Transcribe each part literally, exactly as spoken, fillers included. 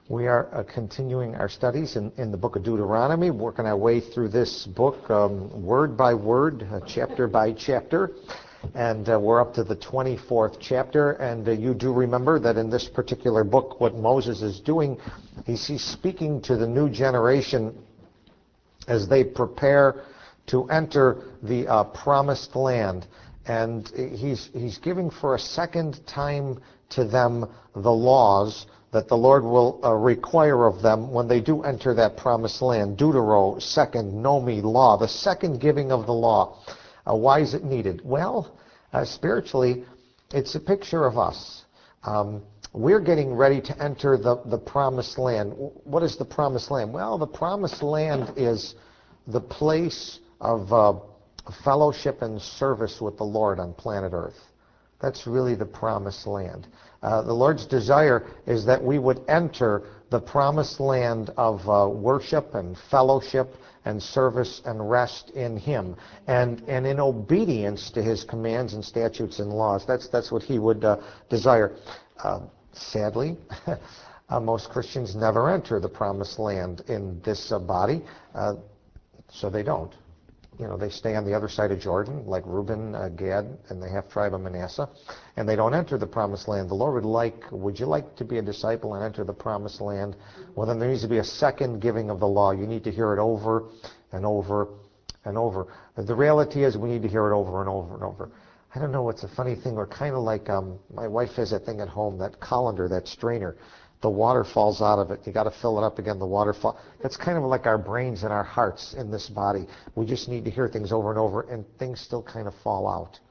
We are uh, continuing our studies in, in the book of Deuteronomy, working our way through this book um, word by word, uh, chapter by chapter. And uh, we're up to the twenty-fourth chapter. And uh, you do remember that in this particular book, what Moses is doing, he's, he's speaking to the new generation as they prepare to enter the uh, promised land. And he's, he's giving for a second time to them the laws that the Lord will uh, require of them when they do enter that promised land. Deutero, second, nomi, law, the second giving of the law. Uh, why is it needed? Well, uh, spiritually, it's a picture of us. Um, we're getting ready to enter the, the promised land. What is the promised land? Well, the promised land is the place of uh, fellowship and service with the Lord on planet Earth. That's really the promised land. Uh, the Lord's desire is that we would enter the promised land of uh, worship and fellowship and service and rest in Him, and and in obedience to His commands and statutes and laws. That's that's what He would uh, desire. Uh, sadly, uh, most Christians never enter the promised land in this uh, body, uh, so they don't. You know, they stay on the other side of Jordan, like Reuben, uh, Gad, and the half-tribe of Manasseh, and they don't enter the promised land. The Lord would like, would you like to be a disciple and enter the promised land? Well, then there needs to be a second giving of the law. You need to hear it over and over and over. The reality is we need to hear it over and over and over. I don't know, it's a funny thing. We're kind of like, um, my wife has that thing at home, that colander, that strainer. The water falls out of it. You got to fill it up again. The water fall. That's kind of like our brains and our hearts in this body. We just need to hear things over and over, and things still kind of fall out.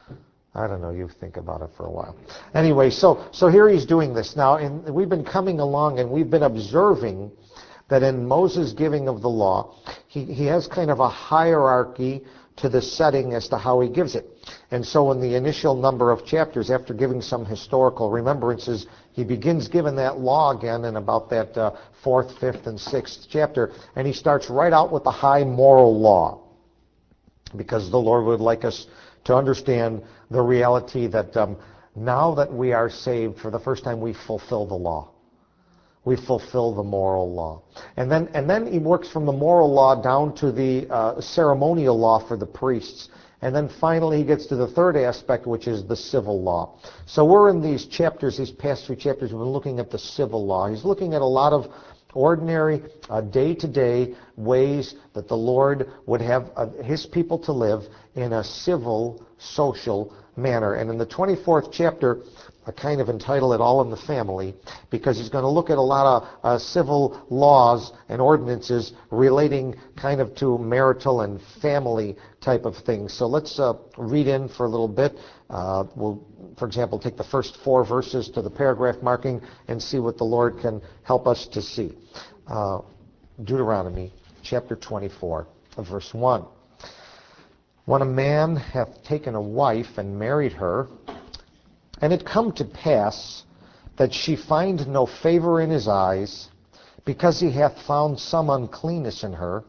I don't know. You think about it for a while. Anyway, so so here he's doing this now, and we've been coming along, and we've been observing that in Moses' giving of the law, he he has kind of a hierarchy to the setting as to how he gives it. And so in the initial number of chapters, after giving some historical remembrances, he begins giving that law again in about that uh, fourth, fifth, and sixth chapter. And he starts right out with the high moral law, because the Lord would like us to understand the reality that um, now that we are saved, for the first time we fulfill the law. We fulfill the moral law. And then and then he works from the moral law down to the uh, ceremonial law for the priests. And then finally he gets to the third aspect, which is the civil law. So we're in these chapters, these past three chapters, we've been looking at the civil law. He's looking at a lot of ordinary, uh, day-to-day ways that the Lord would have uh, His people to live in a civil, social manner. And in the twenty-fourth chapter, I kind of entitle it All in the Family, because he's going to look at a lot of uh, civil laws and ordinances relating kind of to marital and family type of things. So let's uh, read in for a little bit. Uh, we'll, for example, take the first four verses to the paragraph marking and see what the Lord can help us to see. Uh, Deuteronomy chapter twenty-four, verse one. When a man hath taken a wife and married her, and it come to pass that she find no favor in his eyes, because he hath found some uncleanness in her,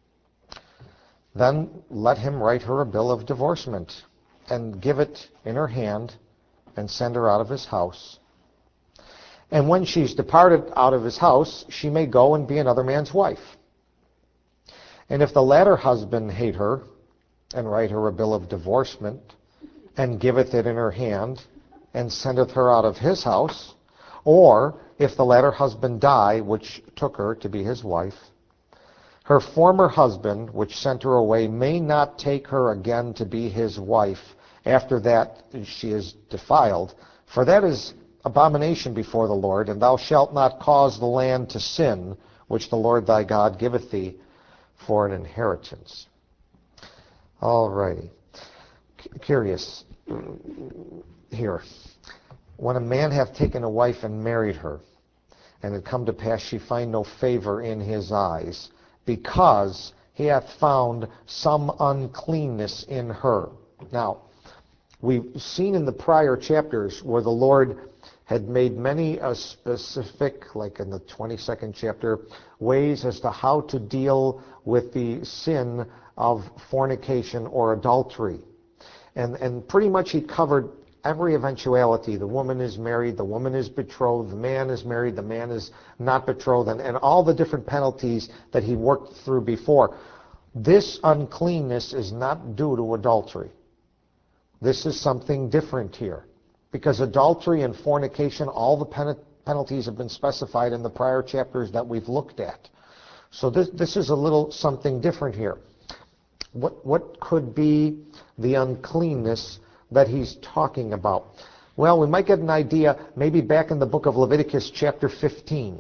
then let him write her a bill of divorcement, and give it in her hand, and send her out of his house. And when she's departed out of his house, she may go and be another man's wife. And if the latter husband hate her, and write her a bill of divorcement, and giveth it in her hand, and sendeth her out of his house, or if the latter husband die, which took her to be his wife, her former husband, which sent her away, may not take her again to be his wife after that she is defiled. For that is abomination before the Lord, and thou shalt not cause the land to sin, which the Lord thy God giveth thee for an inheritance. All righty. C- curious here. When a man hath taken a wife and married her, and it come to pass she find no favor in his eyes, because he hath found some uncleanness in her. Now, we've seen in the prior chapters where the Lord had made many uh, specific, like in the twenty-second chapter, ways as to how to deal with the sin of fornication or adultery. And, and pretty much he covered every eventuality. The woman is married, the woman is betrothed, the man is married, the man is not betrothed, and, and all the different penalties that he worked through before. This uncleanness is not due to adultery. This is something different here. Because adultery and fornication, all the pen- penalties have been specified in the prior chapters that we've looked at. So this, this is a little something different here. What, what could be the uncleanness that he's talking about? Well, we might get an idea maybe back in the book of Leviticus chapter fifteen.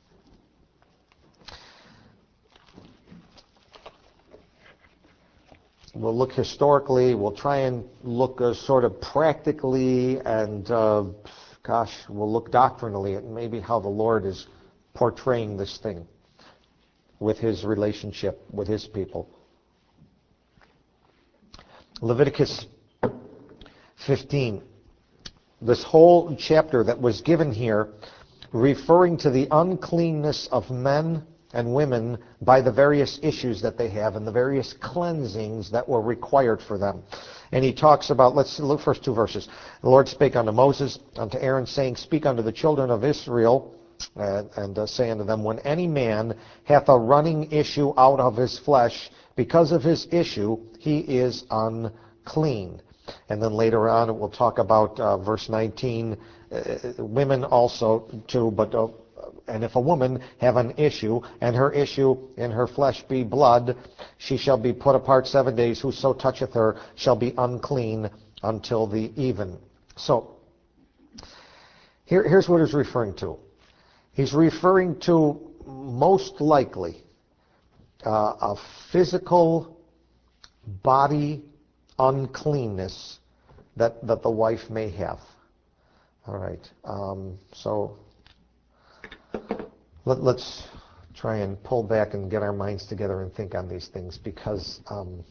We'll look historically, we'll try and look uh, sort of practically, and uh, gosh, we'll look doctrinally at maybe how the Lord is portraying this thing with his relationship with his people. Leviticus fifteen. This whole chapter that was given here referring to the uncleanness of men and women by the various issues that they have and the various cleansings that were required for them. And he talks about, let's look first two verses. The Lord spake unto Moses, unto Aaron, saying, Speak unto the children of Israel, uh, and uh, say unto them, When any man hath a running issue out of his flesh, because of his issue, he is unclean. And then later on it will talk about uh, verse nineteen, uh, women also too, but uh, and if a woman have an issue, and her issue in her flesh be blood, she shall be put apart seven days. Whoso toucheth her shall be unclean until the even. So, here, here's what he's referring to. He's referring to, most likely, uh, a physical body uncleanness that, that the wife may have. All right. Um, so... Let, let's try and pull back and get our minds together and think on these things, because um,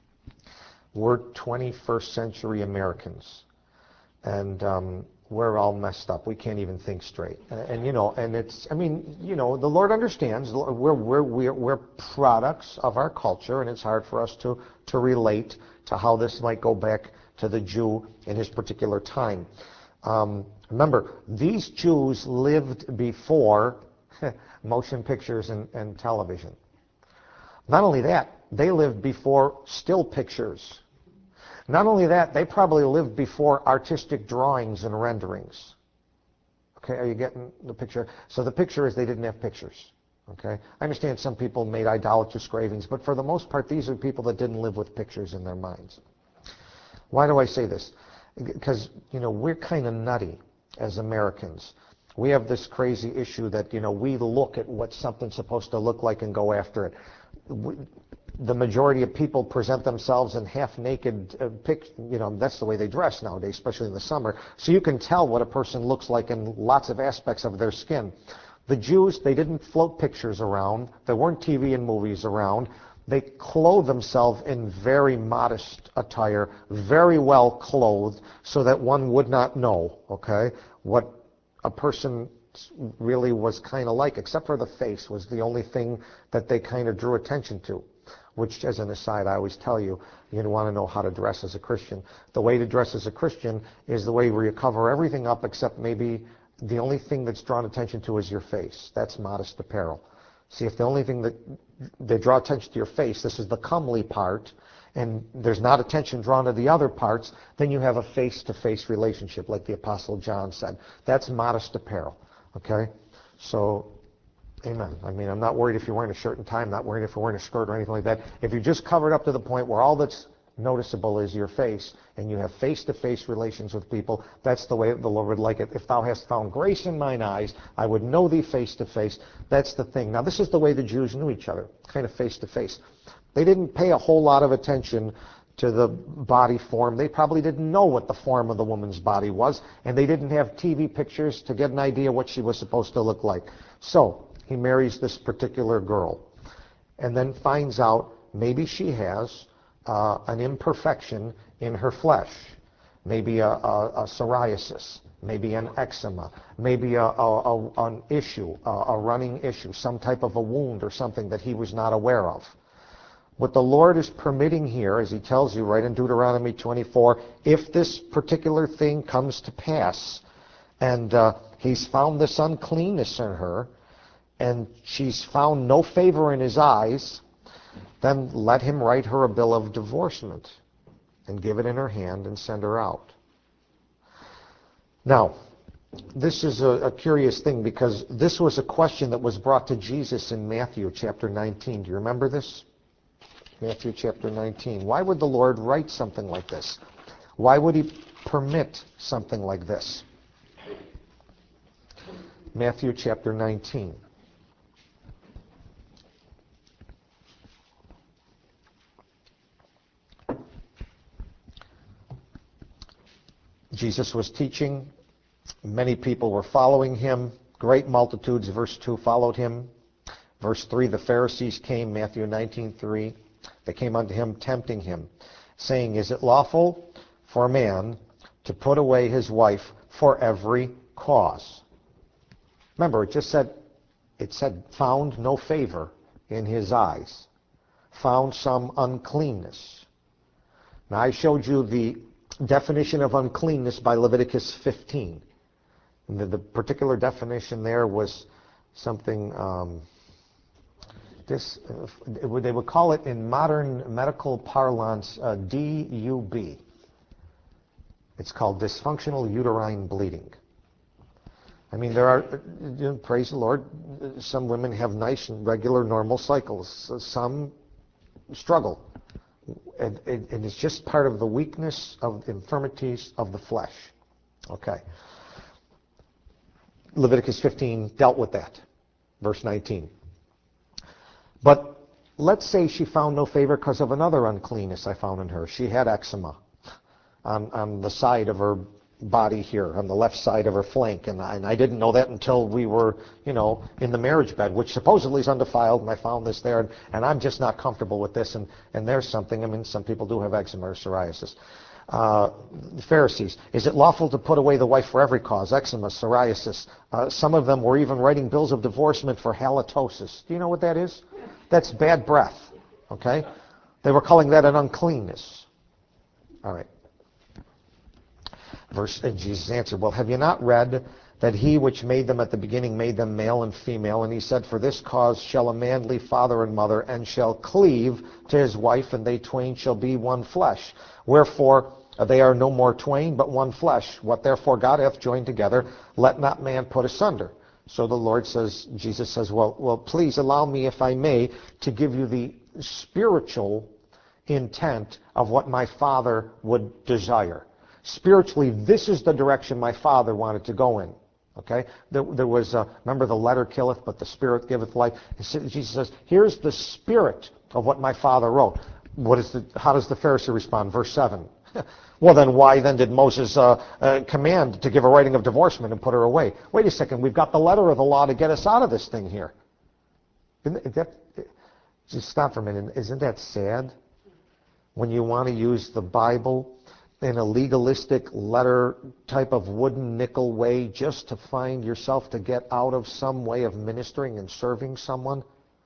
we're twenty-first century Americans, and um, we're all messed up. We can't even think straight. And, and you know, and it's, I mean, you know, the Lord understands. We're we're we're we're products of our culture, and it's hard for us to to relate to how this might go back to the Jew in his particular time. Um, remember, these Jews lived before motion pictures and, and television. Not only that, they lived before still pictures. Not only that, they probably lived before artistic drawings and renderings. Okay, are you getting the picture? So the picture is they didn't have pictures. Okay, I understand some people made idolatrous engravings, but for the most part, these are people that didn't live with pictures in their minds. Why do I say this? Because, you know, we're kind of nutty as Americans. We have this crazy issue that, you know, we look at what something's supposed to look like and go after it. We, the majority of people present themselves in half-naked, uh, pic, you know, that's the way they dress nowadays, especially in the summer. So you can tell what a person looks like in lots of aspects of their skin. The Jews, they didn't float pictures around. There weren't T V and movies around. They clothed themselves in very modest attire, very well clothed, so that one would not know, okay, what a person really was kind of like, except for the face was the only thing that they kind of drew attention to, which, as an aside, I always tell you, you want to know how to dress as a Christian. The way to dress as a Christian is the way where you cover everything up except maybe the only thing that's drawn attention to is your face. That's modest apparel. See, if the only thing that they draw attention to your face, this is the comely part, and there's not attention drawn to the other parts, then you have a face-to-face relationship, like the Apostle John said. That's modest apparel, okay? So, amen. I mean, I'm not worried if you're wearing a shirt and tie. I'm not worried if you're wearing a skirt or anything like that. If you're just covered up to the point where all that's noticeable is your face, and you have face-to-face relations with people, that's the way the Lord would like it. If thou hast found grace in mine eyes, I would know thee face-to-face. That's the thing. Now, this is the way the Jews knew each other, kind of face-to-face. They didn't pay a whole lot of attention to the body form. They probably didn't know what the form of the woman's body was, and they didn't have T V pictures to get an idea what she was supposed to look like. So he marries this particular girl, and then finds out maybe she has uh, an imperfection in her flesh, maybe a, a, a psoriasis, maybe an eczema, maybe a, a, a, an issue, a, a running issue, some type of a wound or something that he was not aware of. What the Lord is permitting here, as he tells you right in Deuteronomy twenty-four, if this particular thing comes to pass, and uh, he's found this uncleanness in her, and she's found no favor in his eyes, then let him write her a bill of divorcement and give it in her hand and send her out. Now, this is a, a curious thing, because this was a question that was brought to Jesus in Matthew chapter nineteen. Do you remember this? Matthew chapter nineteen. Why would the Lord write something like this? Why would he permit something like this? Matthew chapter nineteen. Jesus was teaching. Many people were following him. Great multitudes, verse two, followed him. Verse three, the Pharisees came, Matthew nineteen three. They came unto him, tempting him, saying, is it lawful for a man to put away his wife for every cause? Remember, it just said, it said, found no favor in his eyes. Found some uncleanness. Now, I showed you the definition of uncleanness by Leviticus fifteen. And the, the particular definition there was something, um, this, uh, they would call it in modern medical parlance uh, D U B. It's called dysfunctional uterine bleeding. I mean, there are, you know, praise the Lord, some women have nice and regular normal cycles. Some struggle. And, and, and it's just part of the weakness of infirmities of the flesh. Okay. Leviticus fifteen dealt with that. Verse nineteen. But let's say she found no favor because of another uncleanness I found in her. She had eczema on, on the side of her body here, on the left side of her flank. And I, and I didn't know that until we were, you know, in the marriage bed, which supposedly is undefiled, and I found this there. And, and I'm just not comfortable with this. And, and there's something. I mean, some people do have eczema or psoriasis. Uh, the Pharisees, is it lawful to put away the wife for every cause? Eczema, psoriasis. Uh, some of them were even writing bills of divorcement for halitosis. Do you know what that is? That's bad breath. Okay? They were calling that an uncleanness. All right. Verse, and Jesus answered, well, have you not read that he which made them at the beginning made them male and female? And he said, for this cause shall a man leave father and mother, and shall cleave to his wife, and they twain shall be one flesh. Wherefore they are no more twain, but one flesh. What therefore God hath joined together, let not man put asunder. So the Lord says, Jesus says, well, well, please allow me, if I may, to give you the spiritual intent of what my Father would desire. Spiritually, this is the direction my Father wanted to go in. Okay? There, there was, uh, remember, the letter killeth, but the Spirit giveth life. Jesus says, here's the spirit of what my Father wrote. What is the? How does the Pharisee respond? Verse seven. Well, then why then did Moses uh, uh, command to give a writing of divorcement and put her away? Wait a second. We've got the letter of the law to get us out of this thing here. Isn't that, just stop for a minute. Isn't that sad? When you want to use the Bible in a legalistic letter type of wooden nickel way just to find yourself to get out of some way of ministering and serving someone.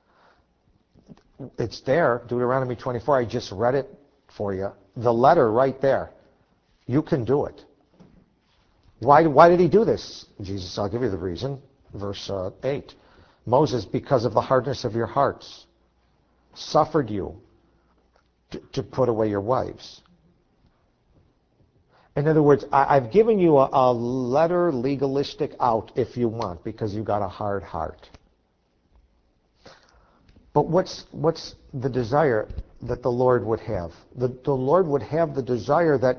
It's there, Deuteronomy twenty-four. I just read it for you. The letter right there. You can do it. Why, why did he do this? Jesus, I'll give you the reason. Verse uh, eight. Moses, because of the hardness of your hearts, suffered you to, to put away your wives. In other words, I, I've given you a, a letter legalistic out if you want, because you've got a hard heart. But what's what's the desire that the Lord would have? The, the Lord would have the desire that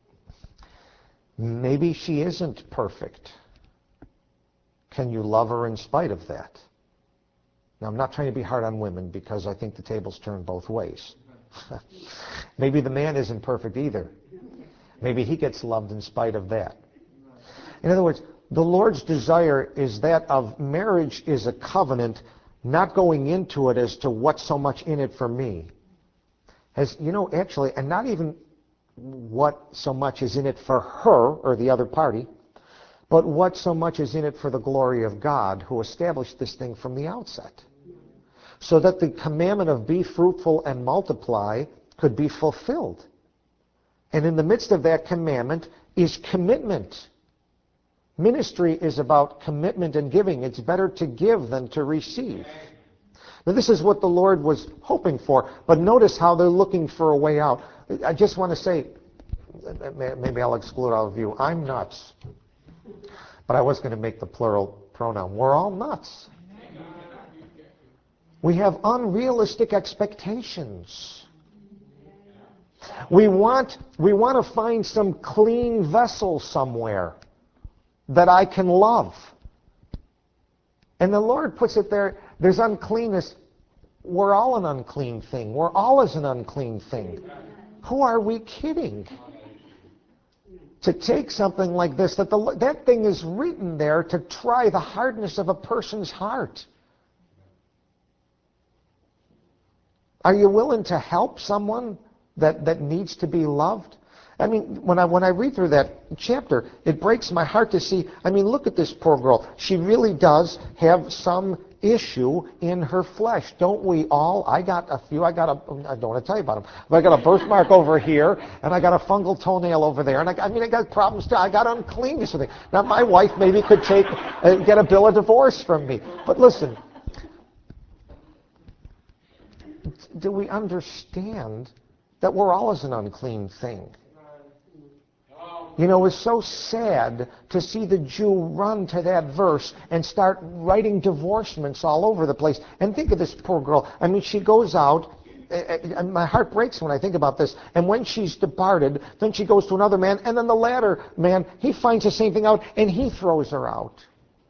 maybe she isn't perfect. Can you love her in spite of that? Now, I'm not trying to be hard on women, because I think the tables turn both ways. Maybe the man isn't perfect either. Maybe he gets loved in spite of that. In other words, the Lord's desire is that of marriage is a covenant, not going into it as to what's so much in it for me. As you know, actually, and not even what so much is in it for her or the other party, but what so much is in it for the glory of God, who established this thing from the outset. so that the commandment of be fruitful and multiply could be fulfilled. And in the midst of that commandment is commitment. Ministry is about commitment and giving. It's better to give than to receive. Now, this is what the Lord was hoping for, but notice how they're looking for a way out. I just want to say, maybe I'll exclude all of you, I'm nuts. But I was going to make the plural pronoun. We're all nuts. We have unrealistic expectations. We want, we want to find some clean vessel somewhere that I can love. And the Lord puts it there, there's uncleanness. We're all an unclean thing. We're always an unclean thing. Who are we kidding? To take something like this, that the, that thing is written there to try the hardness of a person's heart. Are you willing to help someone that, that needs to be loved? I mean, when I when I read through that chapter, it breaks my heart to see, I mean, look at this poor girl. She really does have some issue in her flesh. Don't we all? I got a few. I got a, I don't want to tell you about them, but I got a birthmark over here, and I got a fungal toenail over there, and I, I mean, I got problems too. I got uncleanness. Now, my wife maybe could take, uh, get a bill of divorce from me. But listen, do we understand that we're always an unclean thing? You know, it's so sad to see the Jew run to that verse and start writing divorcements all over the place. And think of this poor girl. I mean, she goes out, and my heart breaks when I think about this. And when she's departed, then she goes to another man, and then the latter man, he finds the same thing out, and he throws her out.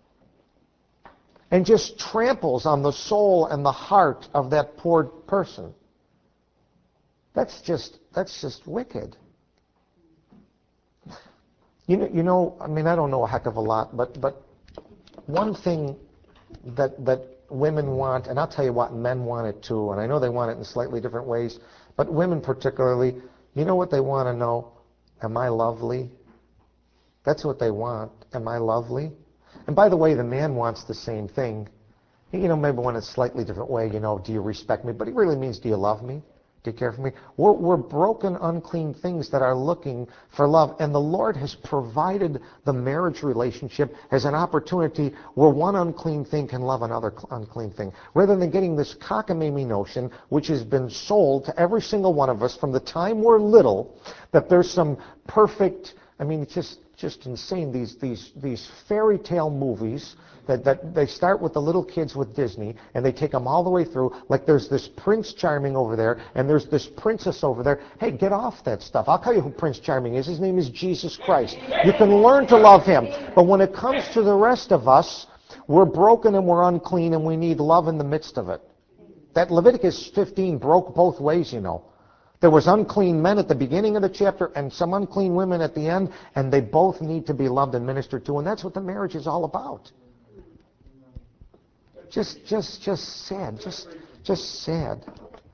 And just tramples on the soul and the heart of that poor person. That's just, that's just wicked. You know, you know, I mean, I don't know a heck of a lot, but but one thing that that women want, and I'll tell you what, men want it too, and I know they want it in slightly different ways, but women particularly, you know what they want to know? Am I lovely? That's what they want. Am I lovely? And by the way, the man wants the same thing. You know, maybe in a slightly different way, you know, do you respect me? But he really means, do you love me? Do you care for me? We're, we're broken, unclean things that are looking for love. And the Lord has provided the marriage relationship as an opportunity where one unclean thing can love another unclean thing. Rather than getting this cockamamie notion, which has been sold to every single one of us from the time we're little, that there's some perfect, I mean, it's just, just insane, these, these, these fairy tale movies that, that they start with the little kids with Disney, and they take them all the way through, like there's this Prince Charming over there, and there's this princess over there. Hey, get off that stuff. I'll tell you who Prince Charming is. His name is Jesus Christ. You can learn to love him. But when it comes to the rest of us, we're broken and we're unclean, and we need love in the midst of it. That Leviticus fifteen broke both ways, you know. There was unclean men at the beginning of the chapter and some unclean women at the end, and they both need to be loved and ministered to, and that's what the marriage is all about. Just, just, just sad. Just, just sad.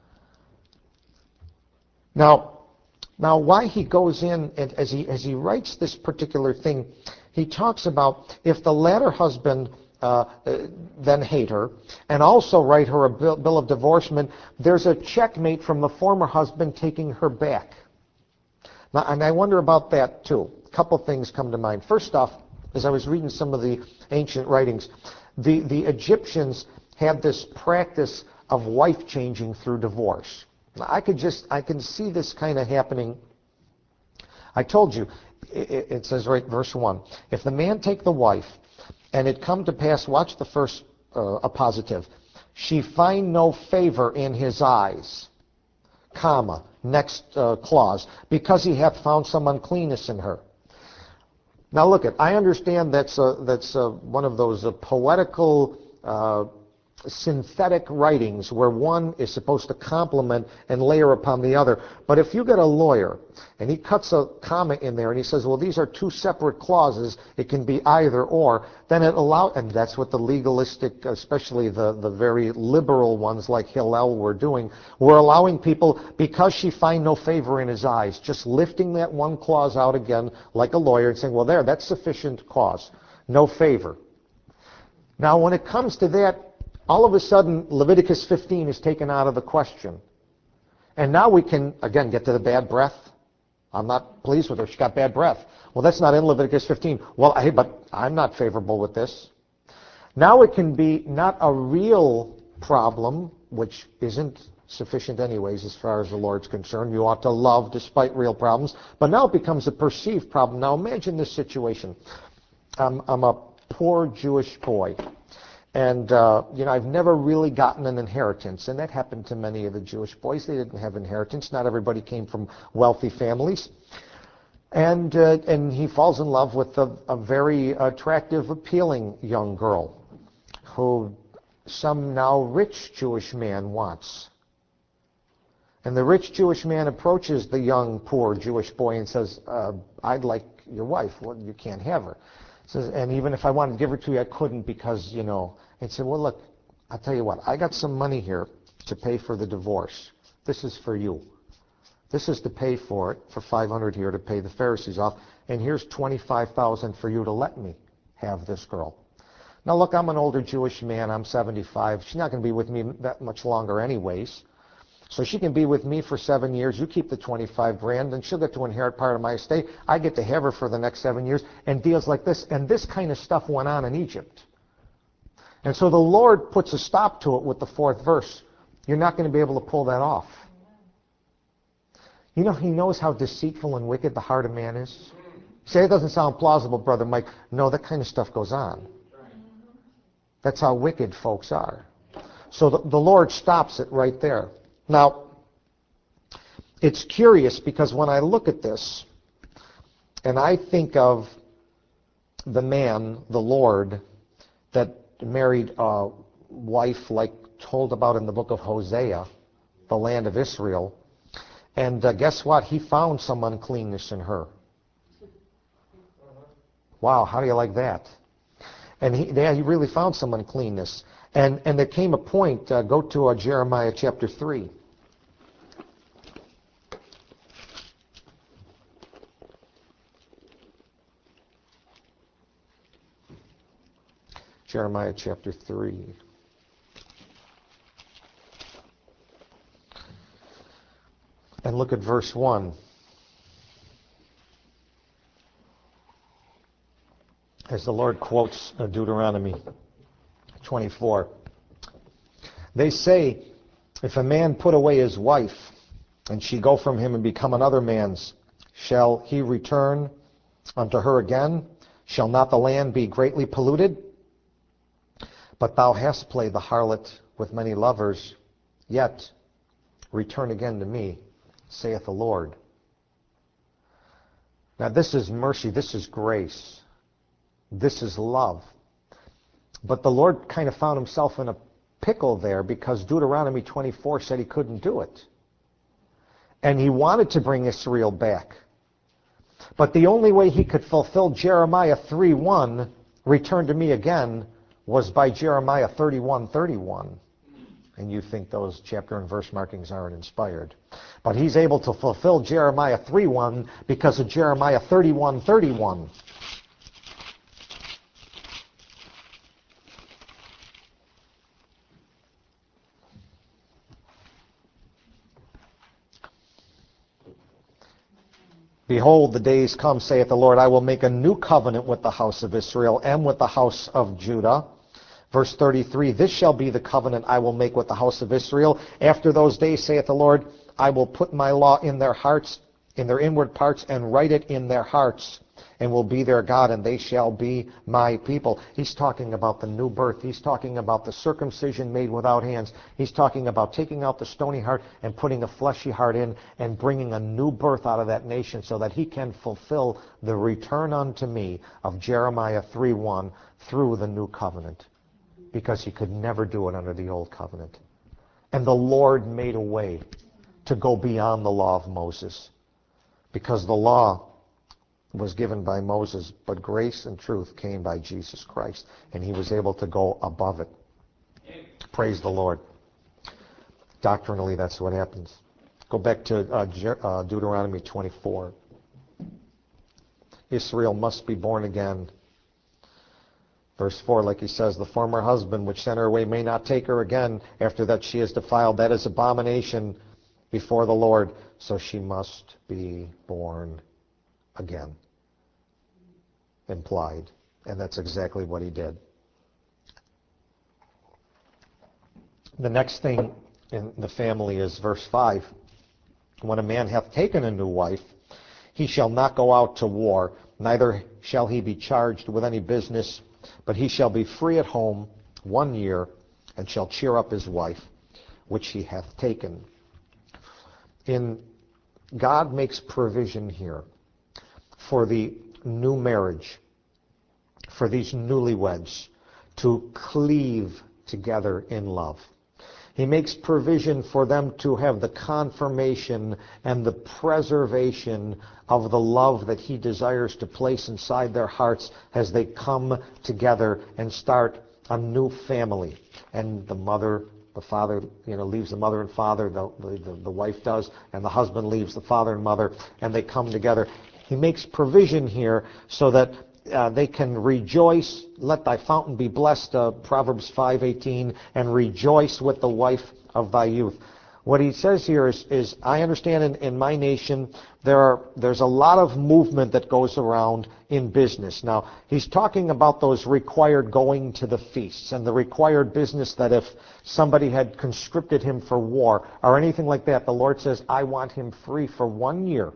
Now, now, why he goes in and as he as he writes this particular thing, he talks about if the latter husband uh, uh, then hate her and also write her a bill, bill of divorcement, there's a checkmate from the former husband taking her back. Now, and I wonder about that too. A couple things come to mind. First off, as I was reading some of the ancient writings, The, the Egyptians had this practice of wife changing through divorce. I could just, I can see this kind of happening. I told you, it, it says right, verse one, if the man take the wife, and it come to pass, watch the first uh, appositive, she find no favor in his eyes, comma, next uh, clause, because he hath found some uncleanness in her. Now look, it. I understand that's a, that's a, one of those uh, poetical, uh, synthetic writings where one is supposed to complement and layer upon the other. But if you get a lawyer and he cuts a comma in there and he says, well, these are two separate clauses, it can be either or, then it allows, and that's what the legalistic, especially the, the very liberal ones like Hillel were doing, were allowing people, because she find no favor in his eyes, just lifting that one clause out again like a lawyer and saying, well, there, that's sufficient cause. No favor. Now, when it comes to that, all of a sudden Leviticus fifteen is taken out of the question. And now we can, again, get to the bad breath. I'm not pleased with her. She got bad breath. Well, that's not in Leviticus fifteen. Well, hey, but I'm not favorable with this. Now it can be not a real problem, which isn't sufficient anyways as far as the Lord's concerned. You ought to love despite real problems. But now it becomes a perceived problem. Now imagine this situation. I'm, I'm a poor Jewish boy. And, uh, you know, I've never really gotten an inheritance. And that happened to many of the Jewish boys. They didn't have inheritance. Not everybody came from wealthy families. And uh, and he falls in love with a, a very attractive, appealing young girl who some now rich Jewish man wants. And the rich Jewish man approaches the young, poor Jewish boy and says, uh, I'd like your wife. Well, you can't have her. Says, and even if I wanted to give her to you, I couldn't because, you know. And said, well, look, I'll tell you what. I got some money here to pay for the divorce. This is for you. This is to pay for it, for five hundred here to pay the Pharisees off. And here's twenty-five thousand for you to let me have this girl. Now, look, I'm an older Jewish man. I'm seventy-five. She's not going to be with me that much longer anyways. So she can be with me for seven years. You keep the twenty-five grand, and she'll get to inherit part of my estate. I get to have her for the next seven years, and deals like this. And this kind of stuff went on in Egypt. And so the Lord puts a stop to it with the fourth verse. You're not going to be able to pull that off. You know, he knows how deceitful and wicked the heart of man is. Say it doesn't sound plausible, Brother Mike. No, that kind of stuff goes on. That's how wicked folks are. So the, the Lord stops it right there. Now, it's curious because when I look at this, and I think of the man, the Lord, that married a wife like told about in the book of Hosea, the land of Israel, and uh, guess what? He found some uncleanness in her. Wow, how do you like that? And he, yeah, he really found some uncleanness. And, and there came a point, uh, go to uh, Jeremiah chapter three. Jeremiah chapter three. And look at verse one. As the Lord quotes uh, Deuteronomy twenty-four. They say, if a man put away his wife, and she go from him and become another man's, shall he return unto her again? Shall not the land be greatly polluted? But thou hast played the harlot with many lovers, yet return again to me, saith the Lord. Now this is mercy, this is grace, this is love. But the Lord kind of found himself in a pickle there because Deuteronomy twenty-four said he couldn't do it. And he wanted to bring Israel back. But the only way he could fulfill Jeremiah three one, return to me again, was by Jeremiah thirty-one thirty-one. And you think those chapter and verse markings aren't inspired. But he's able to fulfill Jeremiah three one because of Jeremiah thirty-one thirty-one. Behold, the days come, saith the Lord, I will make a new covenant with the house of Israel and with the house of Judah. Verse thirty-three, this shall be the covenant I will make with the house of Israel. After those days, saith the Lord, I will put my law in their hearts, in their inward parts, and write it in their hearts, and will be their God, and they shall be my people. He's talking about the new birth. He's talking about the circumcision made without hands. He's talking about taking out the stony heart and putting a fleshy heart in and bringing a new birth out of that nation so that he can fulfill the return unto me of Jeremiah three one through the new covenant. Because he could never do it under the old covenant. And the Lord made a way to go beyond the law of Moses. Because the law was given by Moses, but grace and truth came by Jesus Christ. And he was able to go above it. Praise the Lord. Doctrinally, that's what happens. Go back to uh, Jer- uh, Deuteronomy twenty-four. Israel must be born again. Verse four, like he says, the former husband which sent her away may not take her again after that she is defiled. That is abomination before the Lord. So she must be born again. Implied. And that's exactly what he did. The next thing in the family is verse five. When a man hath taken a new wife, he shall not go out to war, neither shall he be charged with any business, but he shall be free at home one year, and shall cheer up his wife, which he hath taken. In God makes provision here for the new marriage, for these newlyweds to cleave together in love. He makes provision for them to have the confirmation and the preservation of the love that he desires to place inside their hearts as they come together and start a new family. And the mother, the father, you know, leaves the mother and father, the, the, the wife does, and the husband leaves the father and mother, and they come together. He makes provision here so that Uh, they can rejoice. Let thy fountain be blessed, uh, Proverbs five eighteen, and rejoice with the wife of thy youth. What he says here is, is I understand in, in my nation there are there's a lot of movement that goes around in business. Now, he's talking about those required going to the feasts and the required business that if somebody had conscripted him for war or anything like that, the Lord says, I want him free for one year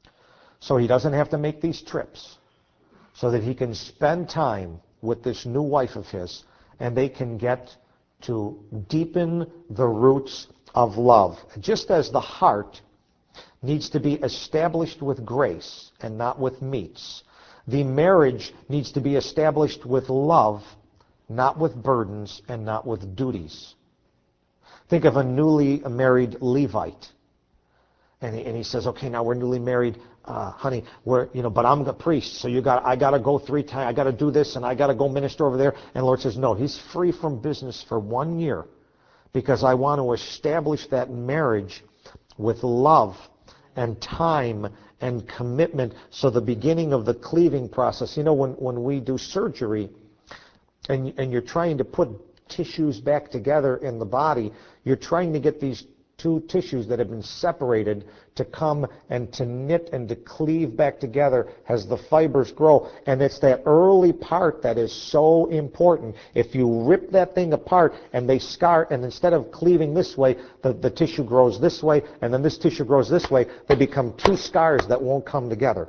so he doesn't have to make these trips, so that he can spend time with this new wife of his, and they can get to deepen the roots of love. Just as the heart needs to be established with grace and not with meats, the marriage needs to be established with love, not with burdens and not with duties. Think of a newly married Levite. And he, and he says, okay, now we're newly married, uh, honey, we're, you know, but I'm the priest, so you got, I got to go three times, I got to do this, and I got to go minister over there. And the Lord says, no, he's free from business for one year because I want to establish that marriage with love and time and commitment. So the beginning of the cleaving process, you know, when, when we do surgery and, and you're trying to put tissues back together in the body, you're trying to get these two tissues that have been separated to come and to knit and to cleave back together as the fibers grow. And it's that early part that is so important. If you rip that thing apart and they scar, and instead of cleaving this way, the, the tissue grows this way, and then this tissue grows this way, they become two scars that won't come together.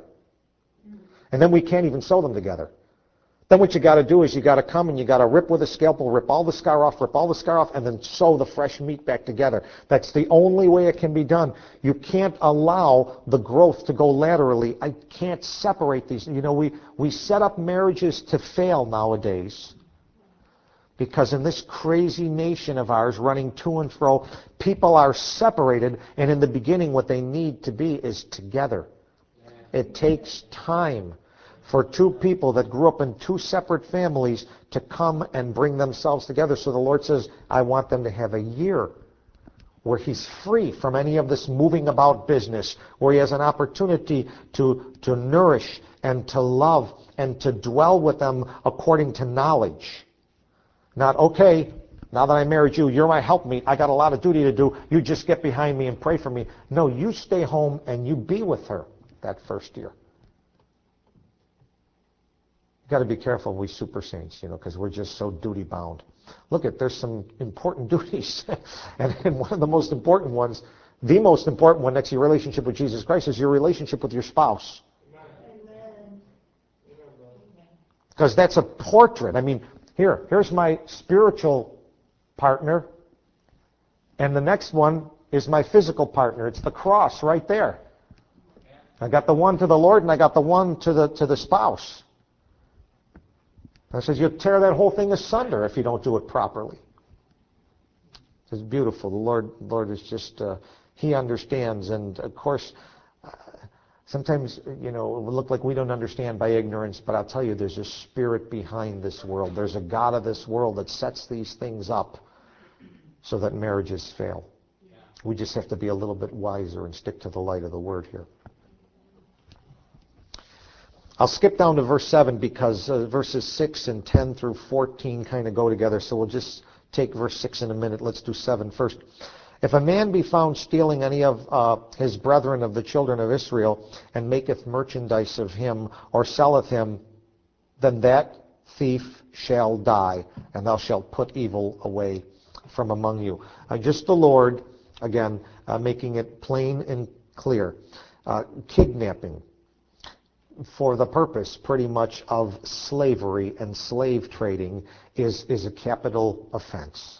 And then we can't even sew them together. Then what you got to do is you got to come and you got to rip with a scalpel, rip all the scar off, rip all the scar off, and then sew the fresh meat back together. That's the only way it can be done. You can't allow the growth to go laterally. I can't separate these. You know, we, we set up marriages to fail nowadays because in this crazy nation of ours running to and fro, people are separated, and in the beginning what they need to be is together. It takes time for two people that grew up in two separate families to come and bring themselves together. So the Lord says, I want them to have a year where he's free from any of this moving about business, where he has an opportunity to, to nourish and to love and to dwell with them according to knowledge. Not, okay, now that I married you, you're my helpmeet, I got a lot of duty to do, you just get behind me and pray for me. No, you stay home and you be with her that first year. You've got to be careful, we super saints, you know, because we're just so duty bound. Look, at there's some important duties, and, and one of the most important ones, the most important one next to your relationship with Jesus Christ, is your relationship with your spouse. Amen. Because that's a portrait. I mean, here, here's my spiritual partner, and the next one is my physical partner. It's the cross right there. I got the one to the Lord, and I got the one to the to the spouse. And it says you'll tear that whole thing asunder if you don't do it properly. It's beautiful. The Lord, Lord is just, uh, He understands. And of course, uh, sometimes, you know, it will look like we don't understand by ignorance, but I'll tell you, there's a spirit behind this world. There's a God of this world that sets these things up so that marriages fail. Yeah. We just have to be a little bit wiser and stick to the light of the Word here. I'll skip down to verse seven because uh, verses six and ten through fourteen kind of go together, so we'll just take verse six in a minute. Let's do seven first. If a man be found stealing any of uh, his brethren of the children of Israel, and maketh merchandise of him, or selleth him, then that thief shall die, and thou shalt put evil away from among you. Uh, just the Lord, again, uh, making it plain and clear. Uh, kidnapping for the purpose, pretty much, of slavery and slave trading is, is a capital offense.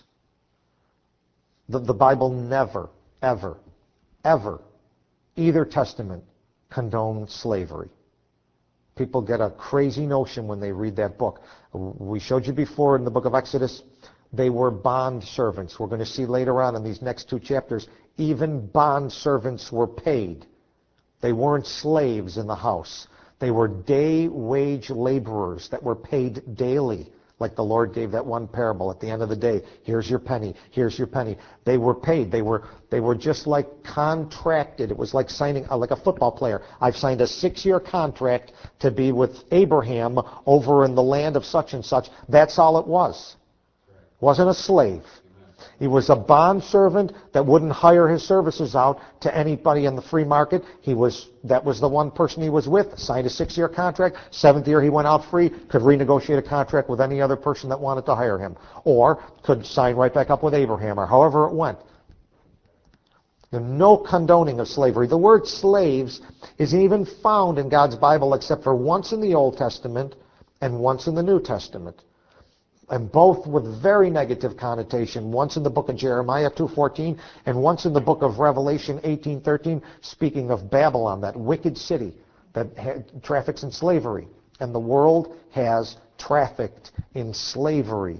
The, the Bible never, ever, ever, either testament, condoned slavery. People get a crazy notion when they read that book. We showed you before in the book of Exodus, they were bond servants. We're going to see later on in these next two chapters, even bond servants were paid. They weren't slaves in the house. They were day wage laborers that were paid daily, like the Lord gave that one parable at the end of the day. Here's your penny. Here's your penny. They were paid. They were they were just like contracted. It was like signing, uh, like a football player. I've signed a six-year contract to be with Abraham over in the land of such and such. That's all it was. Wasn't a slave. He was a bond servant that wouldn't hire his services out to anybody in the free market. He was that was the one person he was with, signed a six-year contract. Seventh year he went out free, could renegotiate a contract with any other person that wanted to hire him, or could sign right back up with Abraham, or however it went. There's no condoning of slavery. The word slaves isn't even found in God's Bible except for once in the Old Testament and once in the New Testament. And both with very negative connotation, once in the book of Jeremiah two fourteen and once in the book of Revelation eighteen thirteen, speaking of Babylon, that wicked city that had, traffics in slavery. And the world has trafficked in slavery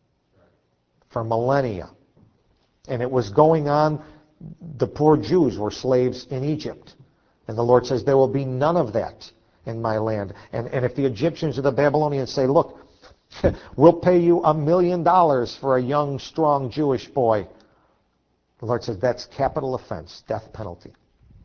for millennia. And it was going on. The poor Jews were slaves in Egypt. And the Lord says, there will be none of that in my land. And, and if the Egyptians or the Babylonians say, look, we'll pay you a million dollars for a young, strong Jewish boy, the Lord says that's capital offense, death penalty.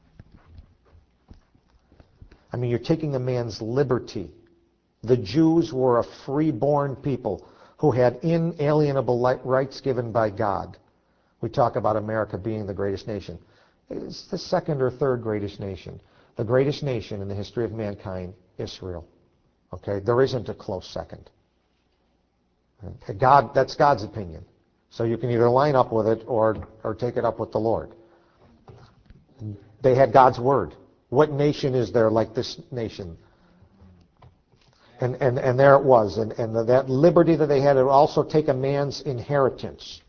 I mean, you're taking a man's liberty. The Jews were a free-born people who had inalienable rights given by God. We talk about America being the greatest nation. It's the second or third greatest nation. The greatest nation in the history of mankind, Israel. Okay, there isn't a close second. God, that's God's opinion. So you can either line up with it or, or take it up with the Lord. They had God's word. What nation is there like this nation? And, and, and there it was. And, and that liberty that they had, it would also take a man's inheritance.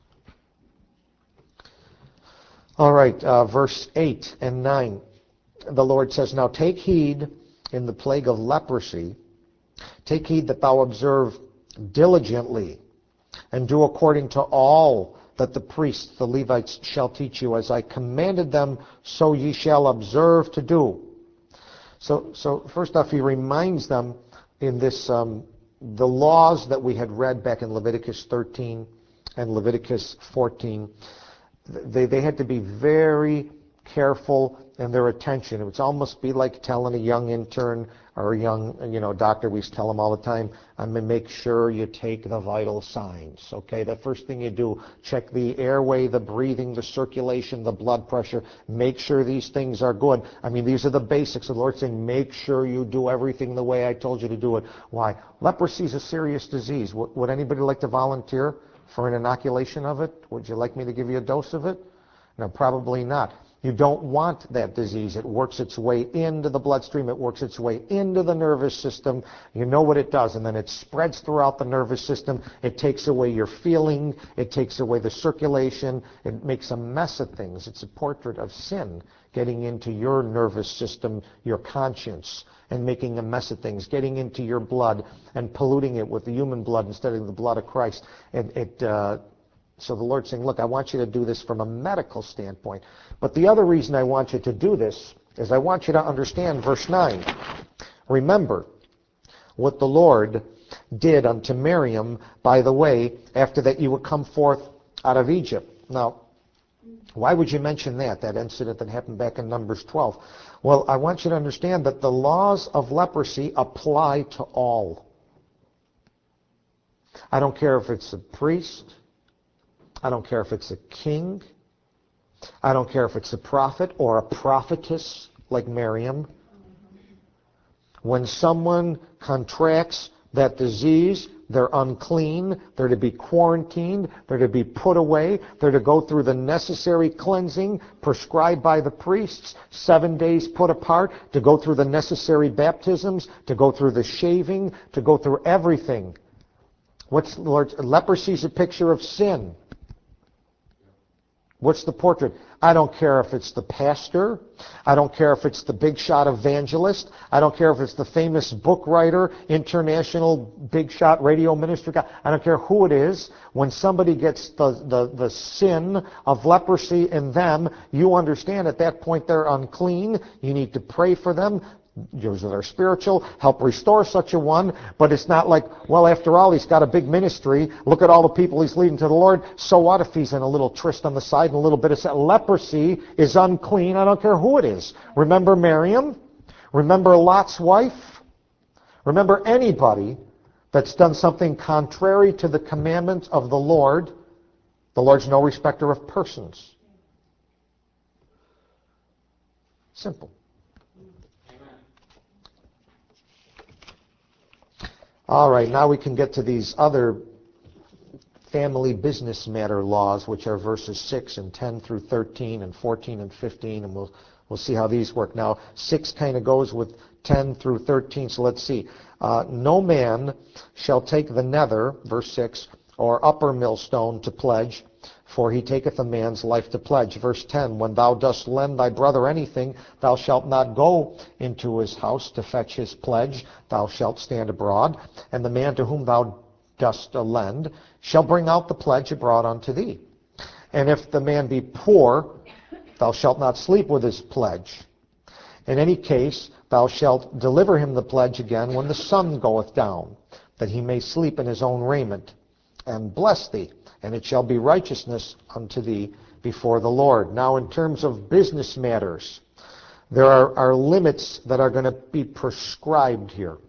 All right, uh, verse eight and nine. The Lord says, now take heed in the plague of leprosy. Take heed that thou observe diligently, and do according to all that the priests, the Levites, shall teach you. As I commanded them, so ye shall observe to do. So, so first off, he reminds them in this, um, the laws that we had read back in Leviticus thirteen and Leviticus fourteen. They, they had to be very careful in their attention. It would almost be like telling a young intern or a young, you know, doctor. We used to tell them all the time, I'm going to make sure you take the vital signs. Okay, the first thing you do, check the airway, the breathing, the circulation, the blood pressure. Make sure these things are good. I mean, these are the basics. The Lord's saying, make sure you do everything the way I told you to do it. Why? Leprosy is a serious disease. Would, would anybody like to volunteer for an inoculation of it? Would you like me to give you a dose of it? No, probably not. You don't want that disease. It works its way into the bloodstream. It works its way into the nervous system. You know what it does. And then it spreads throughout the nervous system. It takes away your feeling. It takes away the circulation. It makes a mess of things. It's a portrait of sin getting into your nervous system, your conscience, and making a mess of things, getting into your blood and polluting it with the human blood instead of the blood of Christ. And it... Uh, So the Lord's saying, look, I want you to do this from a medical standpoint. But the other reason I want you to do this is I want you to understand verse nine. Remember what the Lord did unto Miriam, by the way, after that you would come forth out of Egypt. Now, Why would you mention that, that incident that happened back in Numbers twelve? Well, I want you to understand that the laws of leprosy apply to all. I don't care if it's a priest. I don't care if it's a king. I don't care if it's a prophet or a prophetess like Miriam. When someone contracts that disease, they're unclean, they're to be quarantined, they're to be put away, they're to go through the necessary cleansing prescribed by the priests, seven days put apart, to go through the necessary baptisms, to go through the shaving, to go through everything. What's the Lord? Leprosy is a picture of sin. What's the portrait? I don't care if it's the pastor. I don't care if it's the big shot evangelist. I don't care if it's the famous book writer, international big shot radio minister guy. I don't care who it is. When somebody gets the, the, the sin of leprosy in them, you understand at that point they're unclean. You need to pray for them. Those that are spiritual, help restore such a one, but it's not like, well, after all, he's got a big ministry. Look at all the people he's leading to the Lord. So what if he's in a little tryst on the side and a little bit of leprosy is unclean? I don't care who it is. Remember Miriam? Remember Lot's wife? Remember anybody that's done something contrary to the commandments of the Lord. The Lord's no respecter of persons. Simple. All right, now we can get to these other family business matter laws, which are verses six and ten through thirteen and fourteen and fifteen, and we'll we'll see how these work. Now, six kind of goes with ten through thirteen, so let's see. Uh, no man shall take the nether, verse six, or upper millstone to pledge, for he taketh a man's life to pledge. Verse ten, when thou dost lend thy brother anything, thou shalt not go into his house to fetch his pledge. Thou shalt stand abroad, and the man to whom thou dost lend shall bring out the pledge abroad unto thee. And if the man be poor, thou shalt not sleep with his pledge. In any case, thou shalt deliver him the pledge again when the sun goeth down, that he may sleep in his own raiment, and bless thee. And it shall be righteousness unto thee before the Lord. Now, in terms of business matters, there are, are limits that are going to be prescribed here.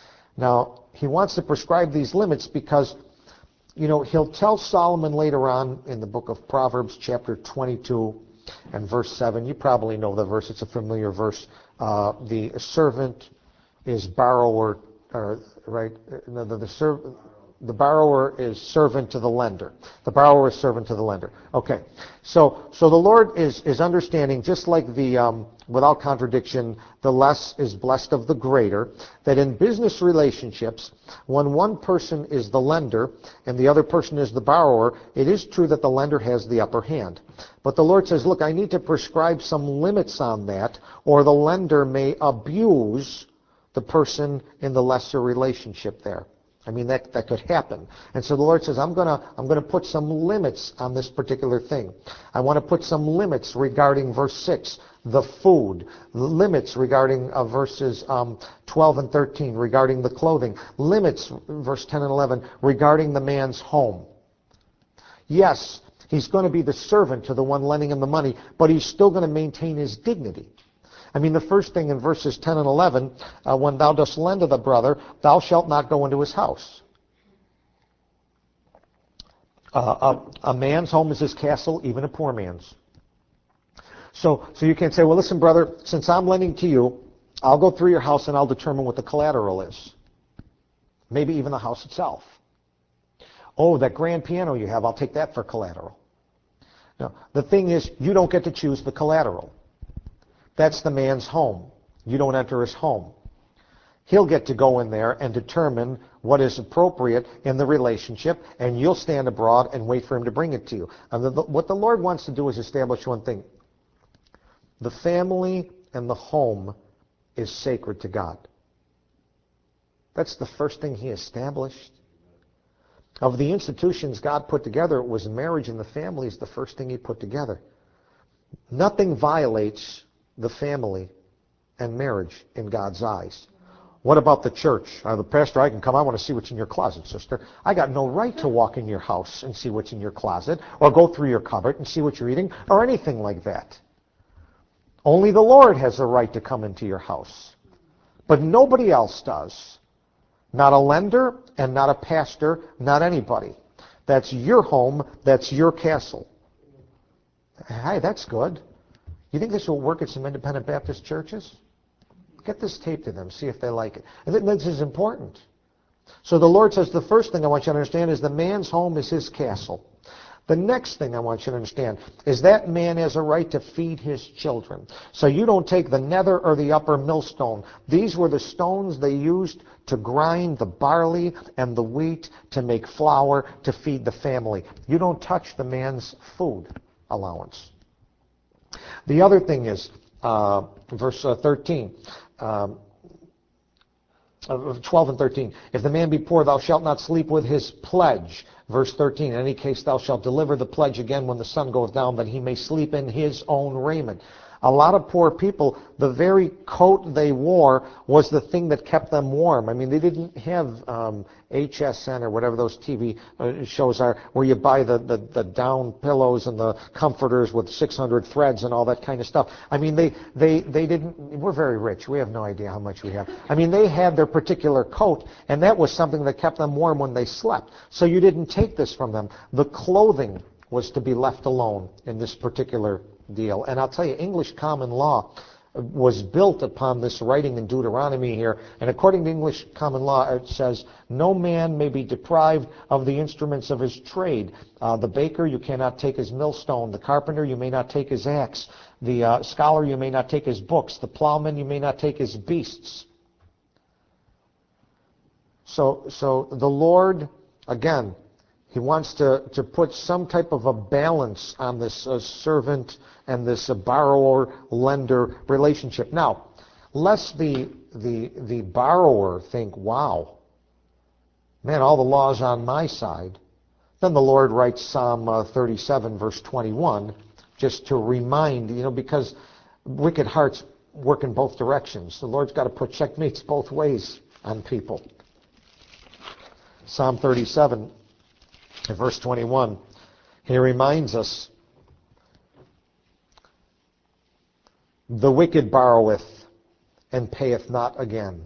Now, he wants to prescribe these limits because, you know, he'll tell Solomon later on in the book of Proverbs, chapter twenty-two and verse seven. You probably know the verse. It's a familiar verse. Uh, the servant is borrower, or, right? The, the, the servant... The borrower is servant to the lender. The borrower is servant to the lender. Okay, so so the Lord is is understanding, just like the um, without contradiction, the less is blessed of the greater. That in business relationships, when one person is the lender and the other person is the borrower, it is true that the lender has the upper hand. But the Lord says, look, I need to prescribe some limits on that, or the lender may abuse the person in the lesser relationship there. I mean, that, that could happen. And so the Lord says, I'm going to I'm going to put some limits on this particular thing. I want to put some limits regarding verse six, the food. Limits regarding uh, verses um, twelve and thirteen, regarding the clothing. Limits, verse ten and eleven, regarding the man's home. Yes, he's going to be the servant to the one lending him the money, but he's still going to maintain his dignity. I mean, the first thing in verses ten and eleven, uh, when thou dost lend to the brother, thou shalt not go into his house. Uh, a, a man's home is his castle, even a poor man's. So, so you can't say, well, listen, brother, since I'm lending to you, I'll go through your house and I'll determine what the collateral is. Maybe even the house itself. Oh, that grand piano you have, I'll take that for collateral. No, the thing is, you don't get to choose the collateral. That's the man's home. You don't enter his home. He'll get to go in there and determine what is appropriate in the relationship, and you'll stand abroad and wait for him to bring it to you. And the, the, what the Lord wants to do is establish one thing. The family and the home is sacred to God. That's the first thing he established. Of the institutions God put together, it was marriage, and the family is the first thing he put together. Nothing violates the family and marriage in God's eyes. What about the church? Uh, the pastor, I can come. I want to see what's in your closet, sister. I got no right to walk in your house and see what's in your closet, or go through your cupboard and see what you're eating, or anything like that. Only the Lord has the right to come into your house. But nobody else does. Not a lender and not a pastor, not anybody. That's your home. That's your castle. Hey, that's good. You think this will work at some independent Baptist churches? Get this tape to them. See if they like it. And this is important. So the Lord says the first thing I want you to understand is the man's home is his castle. The next thing I want you to understand is that man has a right to feed his children. So you don't take the nether or the upper millstone. These were the stones they used to grind the barley and the wheat to make flour to feed the family. You don't touch the man's food allowance. The other thing is, uh, verse uh, thirteen, um, twelve and thirteen. If the man be poor, thou shalt not sleep with his pledge. Verse thirteen, in any case thou shalt deliver the pledge again when the sun goeth down, that he may sleep in his own raiment. A lot of poor people, the very coat they wore was the thing that kept them warm. I mean, they didn't have um, H S N or whatever those T V uh, shows are, where you buy the, the, the down pillows and the comforters with six hundred threads and all that kind of stuff. I mean, they, they, they didn't, we're very rich. We have no idea how much we have. I mean, they had their particular coat, and that was something that kept them warm when they slept. So you didn't take this from them. The clothing was to be left alone in this particular deal. And I'll tell you, English common law was built upon this writing in Deuteronomy here. And according to English common law, it says, no man may be deprived of the instruments of his trade. Uh, the baker, you cannot take his millstone. The carpenter, you may not take his axe. The uh, scholar, you may not take his books. The plowman, you may not take his beasts. So, so the Lord, again, He wants to, to put some type of a balance on this uh, servant and this uh, borrower-lender relationship. Now, lest the, the, the borrower think, wow, man, all the law's on my side. Then the Lord writes Psalm uh, thirty-seven, verse twenty-one, just to remind, you know, because wicked hearts work in both directions. The Lord's got to put checkmates both ways on people. Psalm thirty-seven, verse twenty-one, he reminds us, the wicked borroweth and payeth not again.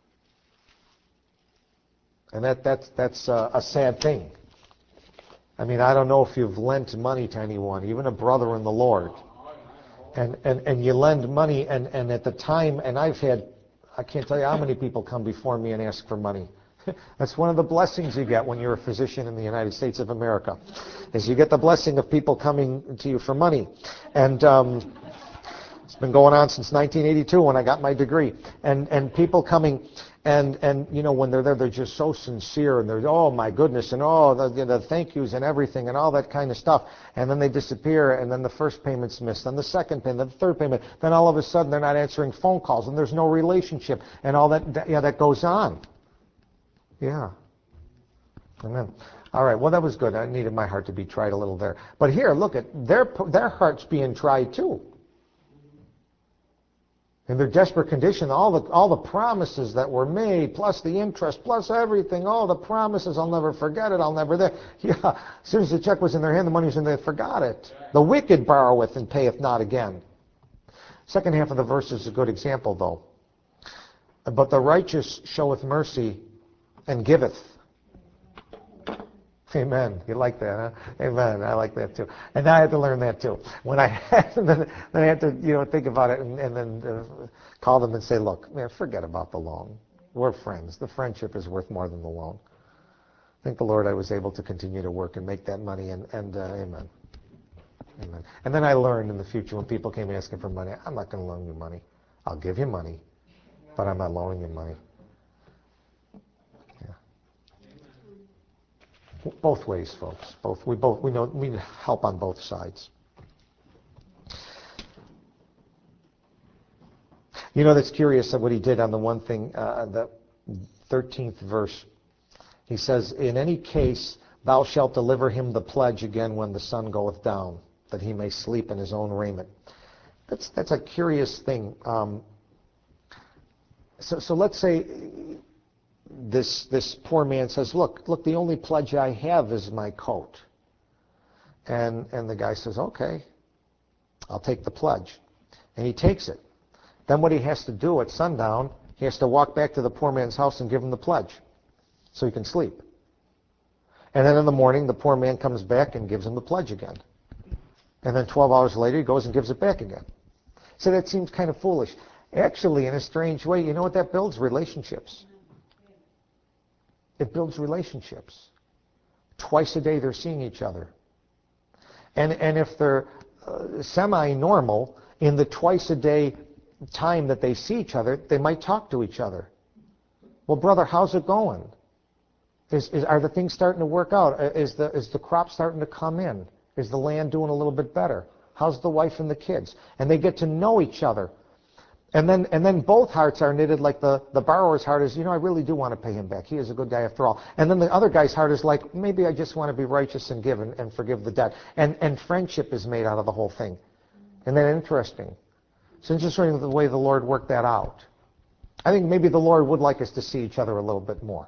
And that, that's, that's a, a sad thing. I mean, I don't know if you've lent money to anyone, even a brother in the Lord, and, and, and you lend money, and, and at the time, and I've had, I can't tell you how many people come before me and ask for money. That's one of the blessings you get when you're a physician in the United States of America, is you get the blessing of people coming to you for money. And um, it's been going on since nineteen eighty-two when I got my degree. And and people coming, and, and you know, when they're there, they're just so sincere, and they're, oh my goodness, and oh, the, you know, the thank yous and everything, and all that kind of stuff. And then they disappear, and then the first payment's missed, then the second payment, then the third payment. Then all of a sudden, they're not answering phone calls, and there's no relationship, and all that, that yeah, that goes on. Yeah. Amen. All right. Well, that was good. I needed my heart to be tried a little there. But here, look at their their hearts being tried too. In their desperate condition, all the all the promises that were made, plus the interest, plus everything, all the promises. I'll never forget it. I'll never there. Yeah. As soon as the check was in their hand, the money was in there. They forgot it. The wicked borroweth and payeth not again. Second half of the verse is a good example, though. But the righteous showeth mercy and giveth. Amen. You like that, huh? Amen. I like that too. And I had to learn that too. When I had, then, then I had to, you know, think about it and, and then uh, call them and say, look, man, forget about the loan. We're friends. The friendship is worth more than the loan. Thank the Lord I was able to continue to work and make that money, and, and uh, amen. Amen. And then I learned in the future when people came asking for money, I'm not going to loan you money. I'll give you money, but I'm not loaning you money. Both ways, folks. Both we both we know we need help on both sides. You know, that's curious of what he did on the one thing, uh, the thirteenth verse. He says, "In any case, thou shalt deliver him the pledge again when the sun goeth down, that he may sleep in his own raiment." That's that's a curious thing. Um, So, so let's say this this poor man says, look, look, the only pledge I have is my coat. And and the guy says, okay, I'll take the pledge. And he takes it. Then what he has to do at sundown, he has to walk back to the poor man's house and give him the pledge so he can sleep. And then in the morning, the poor man comes back and gives him the pledge again. And then twelve hours later, he goes and gives it back again. So that seems kind of foolish. Actually, in a strange way, you know what that builds? Relationships. It builds relationships. Twice a day, they're seeing each other. And, and if they're uh, semi-normal, in the twice a day time that they see each other, they might talk to each other. Well, brother, how's it going? Is, is, are the things starting to work out? Is the, is the crop starting to come in? Is the land doing a little bit better? How's the wife and the kids? And they get to know each other. And then and then both hearts are knitted, like the, the borrower's heart is, you know, I really do want to pay him back. He is a good guy after all. And then the other guy's heart is like, maybe I just want to be righteous and give and, and forgive the debt. And and friendship is made out of the whole thing. Isn't that interesting? It's interesting the way the Lord worked that out. I think maybe the Lord would like us to see each other a little bit more.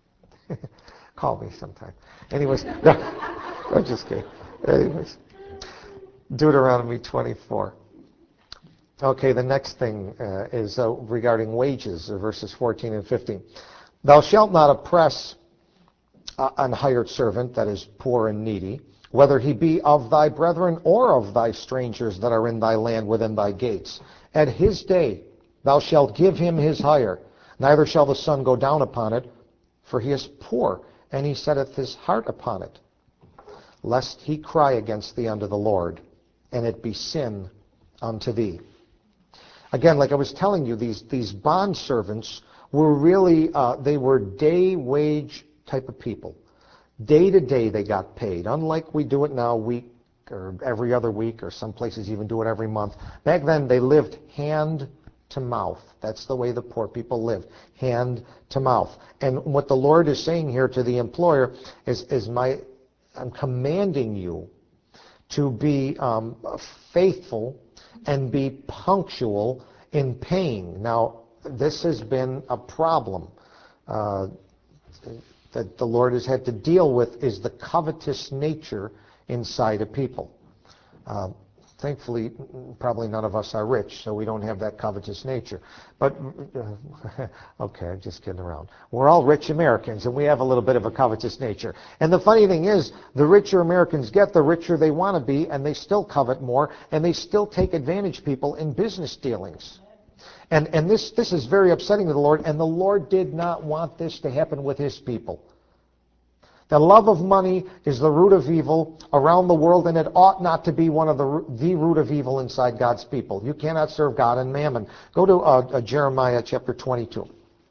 Call me sometime. Anyways, no, I'm just kidding. Anyways, Deuteronomy twenty-four. Okay, the next thing uh, is uh, regarding wages, uh, verses fourteen and fifteen. Thou shalt not oppress uh, an hired servant that is poor and needy, whether he be of thy brethren or of thy strangers that are in thy land within thy gates. At his day thou shalt give him his hire, neither shall the sun go down upon it, for he is poor, and he setteth his heart upon it, lest he cry against thee unto the Lord, and it be sin unto thee. Again, like I was telling you, these, these bond servants were really, uh, they were day wage type of people. Day to day they got paid, unlike we do it now week or every other week, or some places even do it every month. Back then they lived hand to mouth. That's the way the poor people lived, hand to mouth. And what the Lord is saying here to the employer is, is my, I'm commanding you to be um, faithful and be punctual in paying. Now, this has been a problem uh, that the Lord has had to deal with, is the covetous nature inside of people. Uh, thankfully, probably none of us are rich, so we don't have that covetous nature. But, uh, okay, I'm just kidding around. We're all rich Americans, and we have a little bit of a covetous nature. And the funny thing is, the richer Americans get, the richer they want to be, and they still covet more, and they still take advantage of people in business dealings. And, and this, this is very upsetting to the Lord, and the Lord did not want this to happen with his people. The love of money is the root of evil around the world, and it ought not to be one of the, the root of evil inside God's people. You cannot serve God and mammon. Go to uh, uh, Jeremiah chapter twenty-two.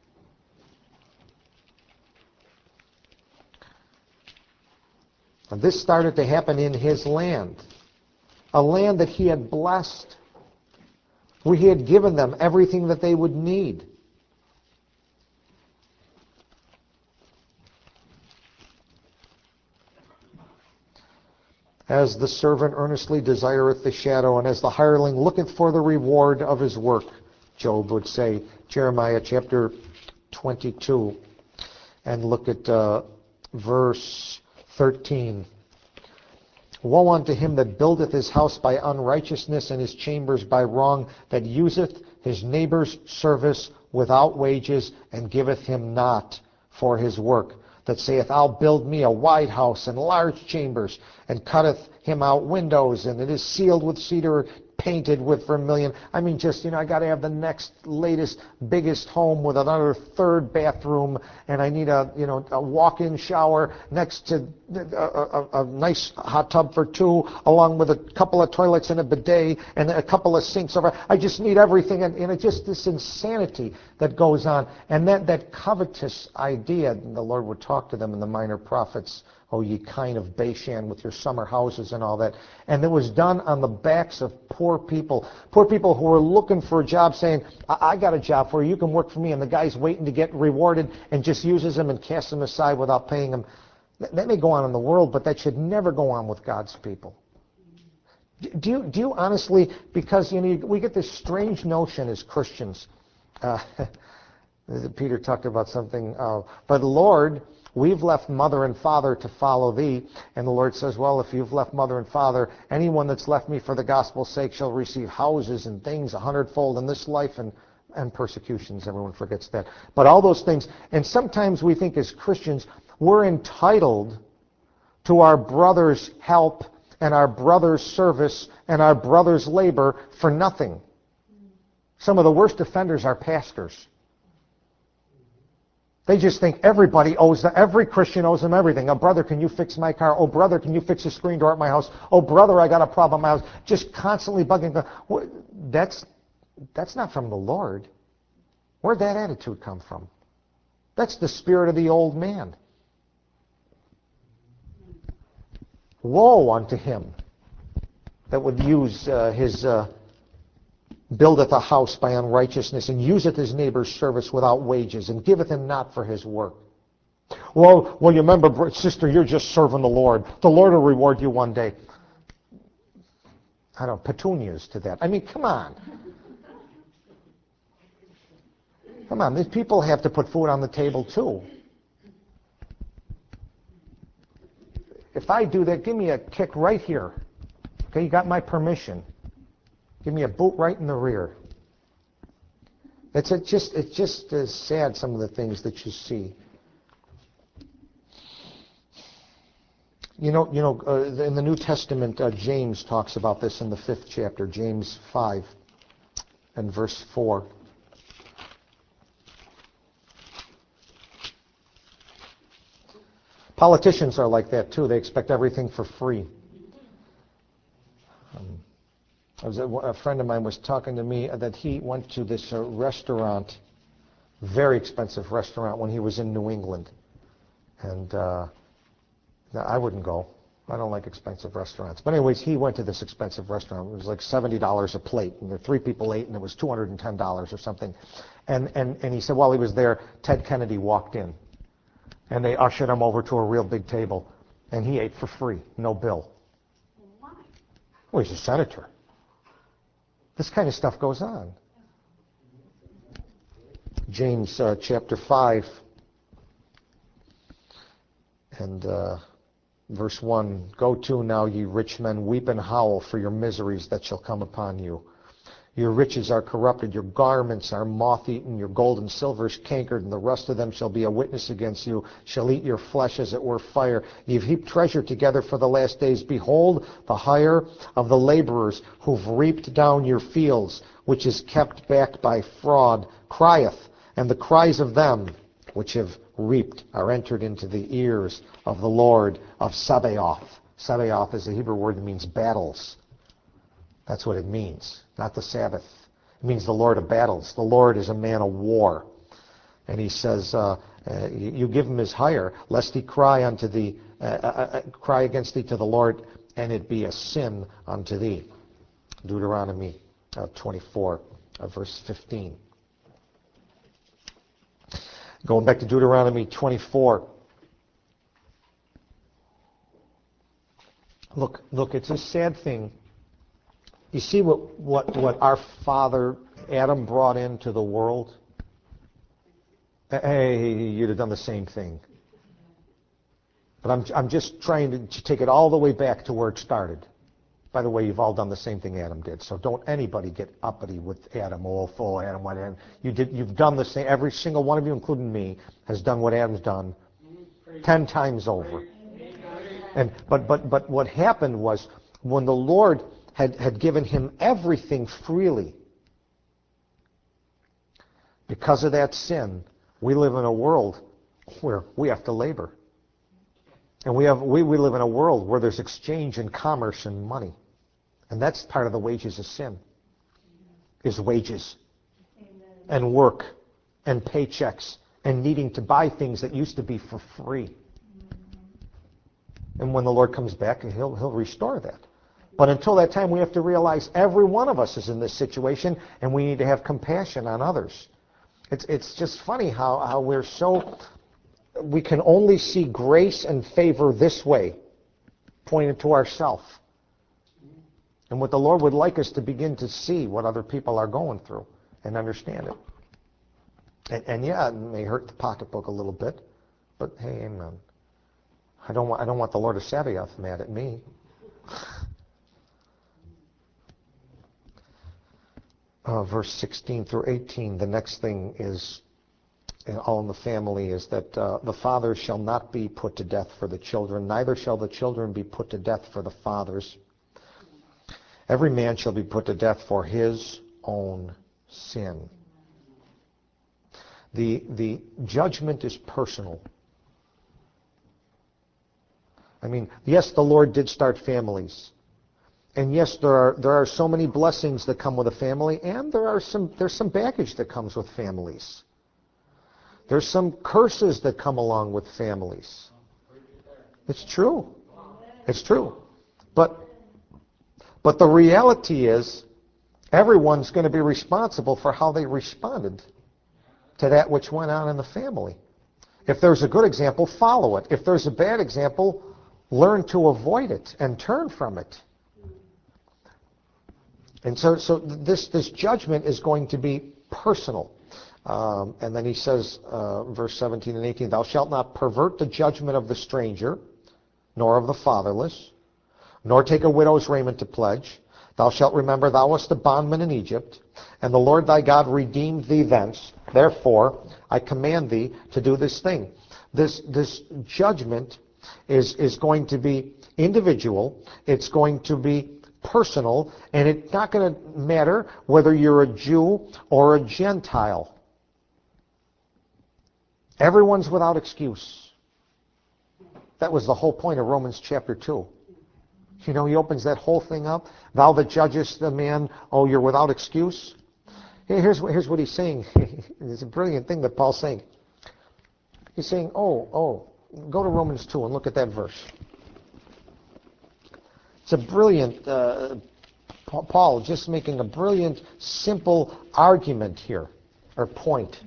And this started to happen in his land, a land that he had blessed, where he had given them everything that they would need. As the servant earnestly desireth the shadow, and as the hireling looketh for the reward of his work, Job would say. Jeremiah chapter twenty-two, and look at uh, verse thirteen. Woe unto him that buildeth his house by unrighteousness, and his chambers by wrong, that useth his neighbor's service without wages, and giveth him not for his work. That saith, I'll build me a wide house and large chambers, and cutteth him out windows, and it is sealed with cedar, painted with vermilion. I mean, just, you know, I got to have the next latest, biggest home with another third bathroom, and I need a, you know, a walk-in shower next to a, a, a nice hot tub for two, along with a couple of toilets and a bidet and a couple of sinks over. I just need everything, and, and it's just this insanity that goes on. And that, that covetous idea, the Lord would talk to them in the Minor Prophets, oh, ye kind of Bashan, with your summer houses and all that. And it was done on the backs of poor people. Poor people who were looking for a job, saying, I, I got a job for you, you can work for me. And the guy's waiting to get rewarded and just uses them and casts them aside without paying them. That may go on in the world, but that should never go on with God's people. Do you, do you honestly, because you know, we get this strange notion as Christians, uh, Peter talked about something, uh, but Lord, we've left mother and father to follow thee. And the Lord says, well, if you've left mother and father, anyone that's left me for the gospel's sake shall receive houses and things a hundredfold in this life and, and persecutions. Everyone forgets that. But all those things. And sometimes we think as Christians, we're entitled to our brother's help and our brother's service and our brother's labor for nothing. Some of the worst offenders are pastors. They just think everybody owes them, every Christian owes them everything. Oh, brother, can you fix my car? Oh, brother, can you fix the screen door at my house? Oh, brother, I got a problem at my house. Just constantly bugging them. That's, that's not from the Lord. Where'd that attitude come from? That's the spirit of the old man. Woe unto him that would use uh, his... Uh, buildeth a house by unrighteousness, and useth his neighbor's service without wages, and giveth him not for his work. Well, well, you remember, sister, you're just serving the Lord. The Lord will reward you one day. I don't know, petunias to that. I mean, come on. Come on, these people have to put food on the table too. If I do that, give me a kick right here. Okay, you got my permission. Give me a boot right in the rear. It's a just it's just uh, sad, some of the things that you see. You know, you know, uh, in the New Testament, uh, James talks about this in the fifth chapter, James five and verse four. Politicians are like that too. They expect everything for free. Um, I was, a friend of mine was talking to me that he went to this uh, restaurant, very expensive restaurant, when he was in New England. And uh, I wouldn't go. I don't like expensive restaurants. But anyways, he went to this expensive restaurant. It was like seventy dollars a plate. And the three people ate, and it was two hundred ten dollars or something. And, and, and he said while he was there, Ted Kennedy walked in. And they ushered him over to a real big table. And he ate for free, no bill. Why? Well, he's a senator. This kind of stuff goes on. James uh, chapter five and uh, verse one. Go to now, ye rich men, weep and howl for your miseries that shall come upon you. Your riches are corrupted, your garments are moth-eaten, your gold and silver is cankered, and the rust of them shall be a witness against you, shall eat your flesh as it were fire. You've heaped treasure together for the last days. Behold, the hire of the laborers who've reaped down your fields, which is kept back by fraud, crieth, and the cries of them which have reaped are entered into the ears of the Lord of Sabaoth. Sabaoth is a Hebrew word that means battles. That's what it means, not the Sabbath. It means the Lord of battles. The Lord is a man of war. And he says, uh, uh, you give him his hire, lest he cry unto thee, uh, uh, uh, cry against thee to the Lord, and it be a sin unto thee. Deuteronomy uh, twenty-four, uh, verse fifteen. Going back to Deuteronomy twenty-four. Look, look, it's a sad thing. You see what, what, what our father Adam brought into the world? Hey, you'd have done the same thing. But I'm, I'm just trying to take it all the way back to where it started. By the way, you've all done the same thing Adam did. So don't anybody get uppity with Adam. Oh, full Adam, what Adam. You did, you've done the same. Every single one of you, including me, has done what Adam's done ten times over. And but but but what happened was when the Lord had, had given him everything freely, because of that sin, we live in a world where we have to labor. And we have we, we live in a world where there's exchange and commerce and money. And that's part of the wages of sin, is wages. Amen. And work and paychecks and needing to buy things that used to be for free. Mm-hmm. And when the Lord comes back, he'll he'll restore that. But until that time, we have to realize every one of us is in this situation, and we need to have compassion on others. It's it's just funny how, how we're so, we can only see grace and favor this way, pointed to ourselves. And what the Lord would like us to begin to see what other people are going through and understand it. And, and yeah, it may hurt the pocketbook a little bit, but hey, amen. I don't want I don't want the Lord of Sabaoth mad at me. Uh, verse sixteen through eighteen, the next thing is, in all in the family, is that uh, the fathers shall not be put to death for the children, neither shall the children be put to death for the fathers. Every man shall be put to death for his own sin. The, the judgment is personal. I mean, yes, the Lord did start families. And yes, there are there are so many blessings that come with a family, and there are some there's some baggage that comes with families. There's some curses that come along with families. It's true. It's true. But but the reality is, everyone's going to be responsible for how they responded to that which went on in the family. If there's a good example, follow it. If there's a bad example, learn to avoid it and turn from it. And so, so this, this judgment is going to be personal. Um, and then he says, uh, verse seventeen and eighteen, thou shalt not pervert the judgment of the stranger, nor of the fatherless, nor take a widow's raiment to pledge. Thou shalt remember thou wast a bondman in Egypt, and the Lord thy God redeemed thee thence. Therefore, I command thee to do this thing. This, this judgment is, is going to be individual. It's going to be personal, and it's not going to matter whether you're a Jew or a Gentile. Everyone's without excuse. That was the whole point of Romans chapter two. You know, he opens that whole thing up. Thou that judgest the man, oh, you're without excuse. Here's what, here's what he's saying. It's a brilliant thing that Paul's saying. He's saying, oh, oh, go to Romans two and look at that verse. It's a brilliant, uh, Paul just making a brilliant, simple argument here, or point.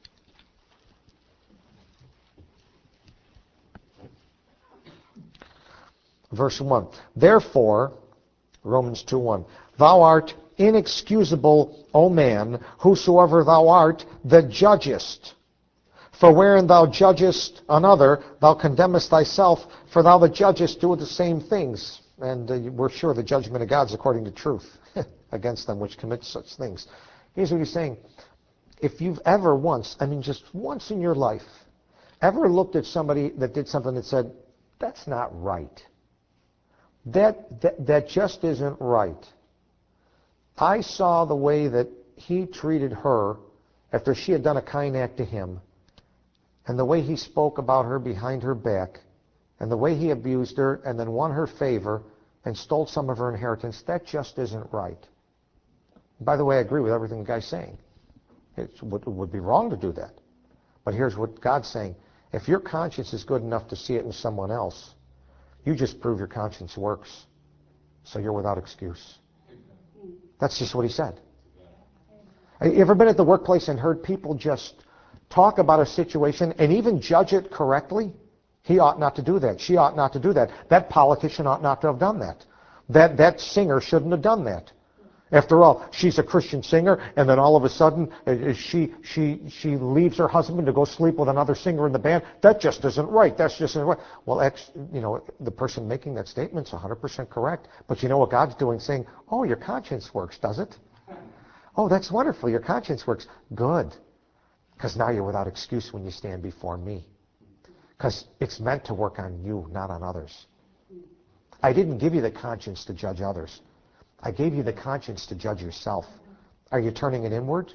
Verse one, therefore, Romans two one, thou art inexcusable, O man, whosoever thou art that judgest. For wherein thou judgest another, thou condemnest thyself, for thou that judgest doest the same things. And uh, we're sure the judgment of God is according to truth against them which commit such things. Here's what he's saying. If you've ever once, I mean just once in your life, ever looked at somebody that did something that said, that's not right. That, that, that just isn't right. I saw the way that he treated her after she had done a kind act to him, and the way he spoke about her behind her back, and the way he abused her and then won her favor and stole some of her inheritance, that just isn't right. By the way, I agree with everything the guy's saying. It would, it would be wrong to do that. But here's what God's saying. If your conscience is good enough to see it in someone else, you just prove your conscience works. So you're without excuse. That's just what he said. Have you ever been at the workplace and heard people just talk about a situation and even judge it correctly? He ought not to do that. She ought not to do that. That politician ought not to have done that. That, that singer shouldn't have done that. After all, she's a Christian singer, and then all of a sudden uh, she she she leaves her husband to go sleep with another singer in the band. That just isn't right. That's just isn't right. Well, ex, you know, the person making that statement's one hundred percent correct. But you know what God's doing? Saying, oh, your conscience works, does it? Oh, that's wonderful. Your conscience works. Good. Because now you're without excuse when you stand before me. Because it's meant to work on you, not on others. I didn't give you the conscience to judge others. I gave you the conscience to judge yourself. Are you turning it inward?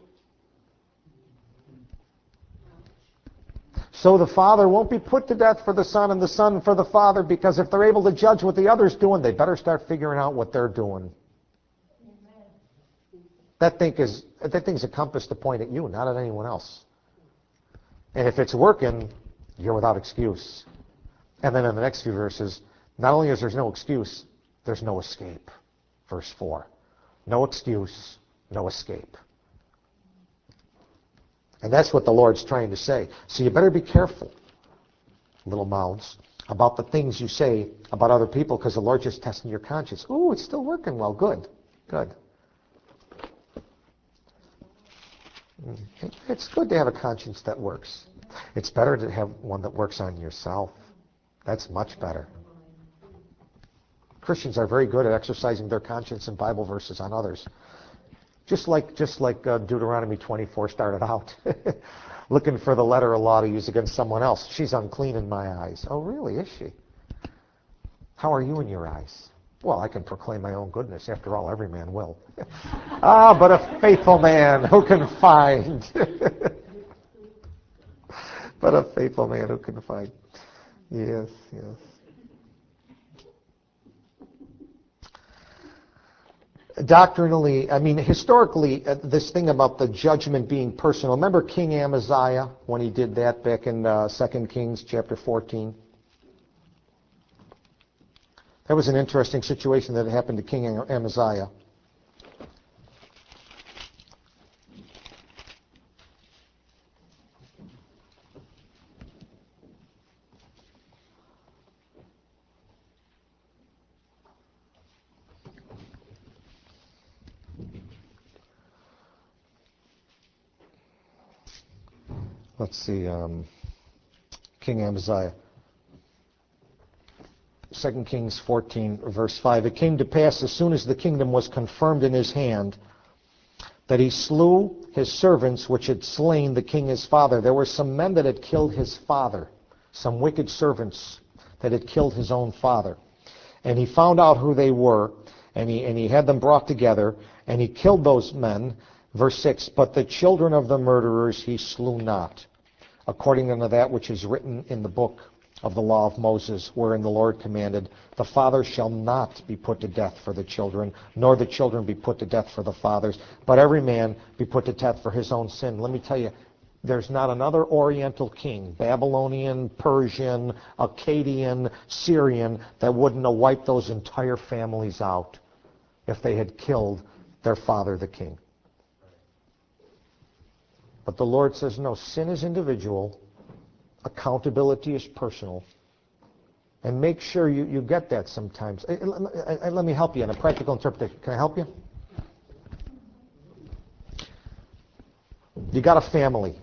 So the father won't be put to death for the son and the son for the father, because if they're able to judge what the other's doing, they better start figuring out what they're doing. That thing is that thing's a compass to point at you, not at anyone else. And if it's working, you're without excuse. And then in the next few verses, not only is there no excuse, there's no escape. Verse four. No excuse, no escape. And that's what the Lord's trying to say. So you better be careful, little mouths, about the things you say about other people, because the Lord's just testing your conscience. Ooh, it's still working well. Good. Good. It's good to have a conscience that works. It's better to have one that works on yourself. That's much better. Christians are very good at exercising their conscience and Bible verses on others. Just like just like uh, Deuteronomy twenty-four started out. Looking for the letter of law to use against someone else. She's unclean in my eyes. Oh, really? Is she? How are you in your eyes? Well, I can proclaim my own goodness. After all, every man will. Ah, but a faithful man who can find. But a faithful man who can find. Yes, yes. Doctrinally, I mean, historically, uh, this thing about the judgment being personal. Remember King Amaziah when he did that back in uh, Second Kings chapter fourteen? That was an interesting situation that happened to King Amaziah. Let's see, um, King Amaziah. Second Kings fourteen, verse five. It came to pass as soon as the kingdom was confirmed in his hand, that he slew his servants which had slain the king his father. There were some men that had killed his father, some wicked servants that had killed his own father. And he found out who they were, and he, and he had them brought together, and he killed those men. Verse six, but the children of the murderers he slew not, according unto that which is written in the book of the law of Moses, wherein the Lord commanded, the father shall not be put to death for the children, nor the children be put to death for the fathers, but every man be put to death for his own sin. Let me tell you, there's not another Oriental king, Babylonian, Persian, Akkadian, Syrian, that wouldn't have wiped those entire families out if they had killed their father, the king. But the Lord says, no, sin is individual, accountability is personal, and make sure you, you get that sometimes. Let me help you in a practical interpretation. Can I help you? You got a family.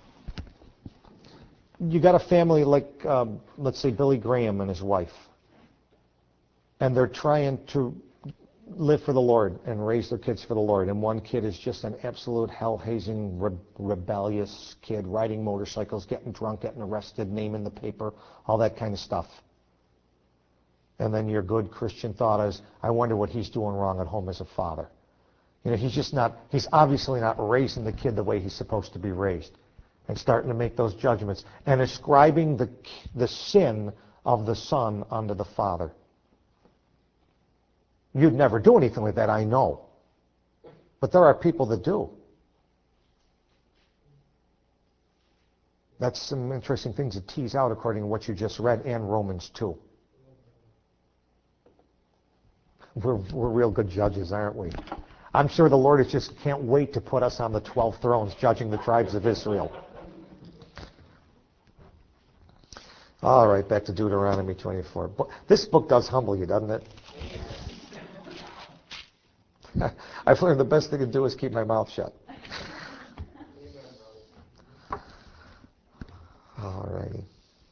You got a family like, um, let's say, Billy Graham and his wife. And they're trying to live for the Lord and raise their kids for the Lord. And one kid is just an absolute hell-hazing, re- rebellious kid, riding motorcycles, getting drunk, getting arrested, name in the paper, all that kind of stuff. And then your good Christian thought is, I wonder what he's doing wrong at home as a father. You know, he's just not, he's obviously not raising the kid the way he's supposed to be raised. And starting to make those judgments and ascribing the the sin of the son unto the father. You'd never do anything like that, I know. But there are people that do. That's some interesting things to tease out according to what you just read and Romans two. We're, we're real good judges, aren't we? I'm sure the Lord is just can't wait to put us on the twelve thrones judging the tribes of Israel. All right, back to Deuteronomy twenty-four. This book does humble you, doesn't it? I've learned the best thing to do is keep my mouth shut. All righty.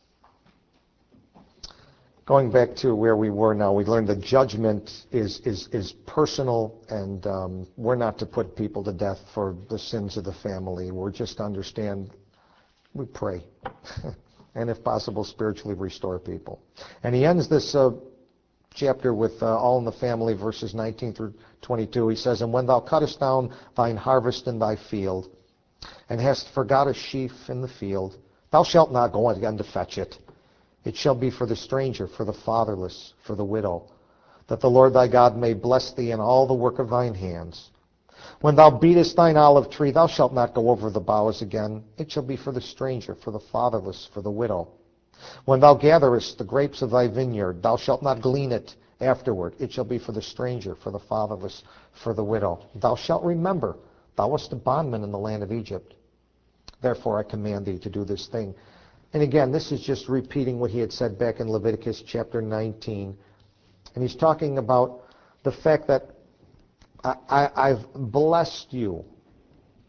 Going back to where we were now, we learned that judgment is is, is personal, and um, we're not to put people to death for the sins of the family. We're just to understand, we pray. And if possible, spiritually restore people. And he ends this uh, chapter with uh, all in the family, verses nineteen through twenty-two. He says, and when thou cuttest down thine harvest in thy field, and hast forgot a sheaf in the field, thou shalt not go again to fetch it. It shall be for the stranger, for the fatherless, for the widow, that the Lord thy God may bless thee in all the work of thine hands. When thou beatest thine olive tree, thou shalt not go over the boughs again. It shall be for the stranger, for the fatherless, for the widow. When thou gatherest the grapes of thy vineyard, thou shalt not glean it afterward. It shall be for the stranger, for the fatherless, for the widow. Thou shalt remember, thou wast a bondman in the land of Egypt. Therefore I command thee to do this thing. And again, this is just repeating what he had said back in Leviticus chapter nineteen. And he's talking about the fact that I, I, I've blessed you.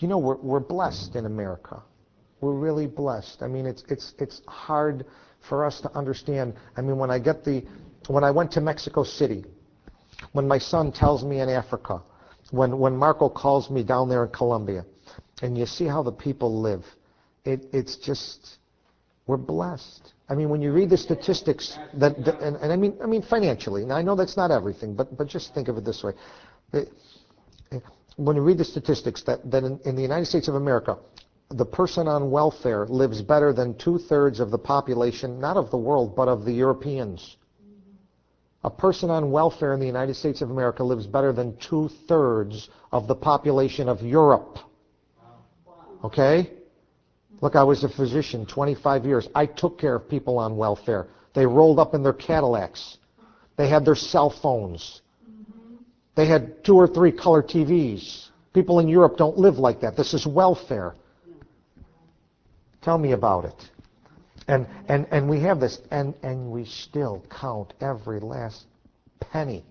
You know, we're, we're blessed in America. We're really blessed. I mean, it's it's it's hard for us to understand. I mean, when I get the, when I went to Mexico City, when my son tells me in Africa, when when Marco calls me down there in Colombia, and you see how the people live, it it's just, we're blessed. I mean, when you read the statistics, that, that and, and I mean I mean financially. Now I know that's not everything, but but just think of it this way. It, when you read the statistics, that, that in, in the United States of America, the person on welfare lives better than two-thirds of the population, not of the world, but of the Europeans. A person on welfare in the United States of America lives better than two-thirds of the population of Europe. Okay? Look, I was a physician twenty-five years. I took care of people on welfare. They rolled up in their Cadillacs. They had their cell phones. They had two or three color T Vs. People in Europe don't live like that. This is welfare. Tell me about it. And and and we have this, and and we still count every last penny.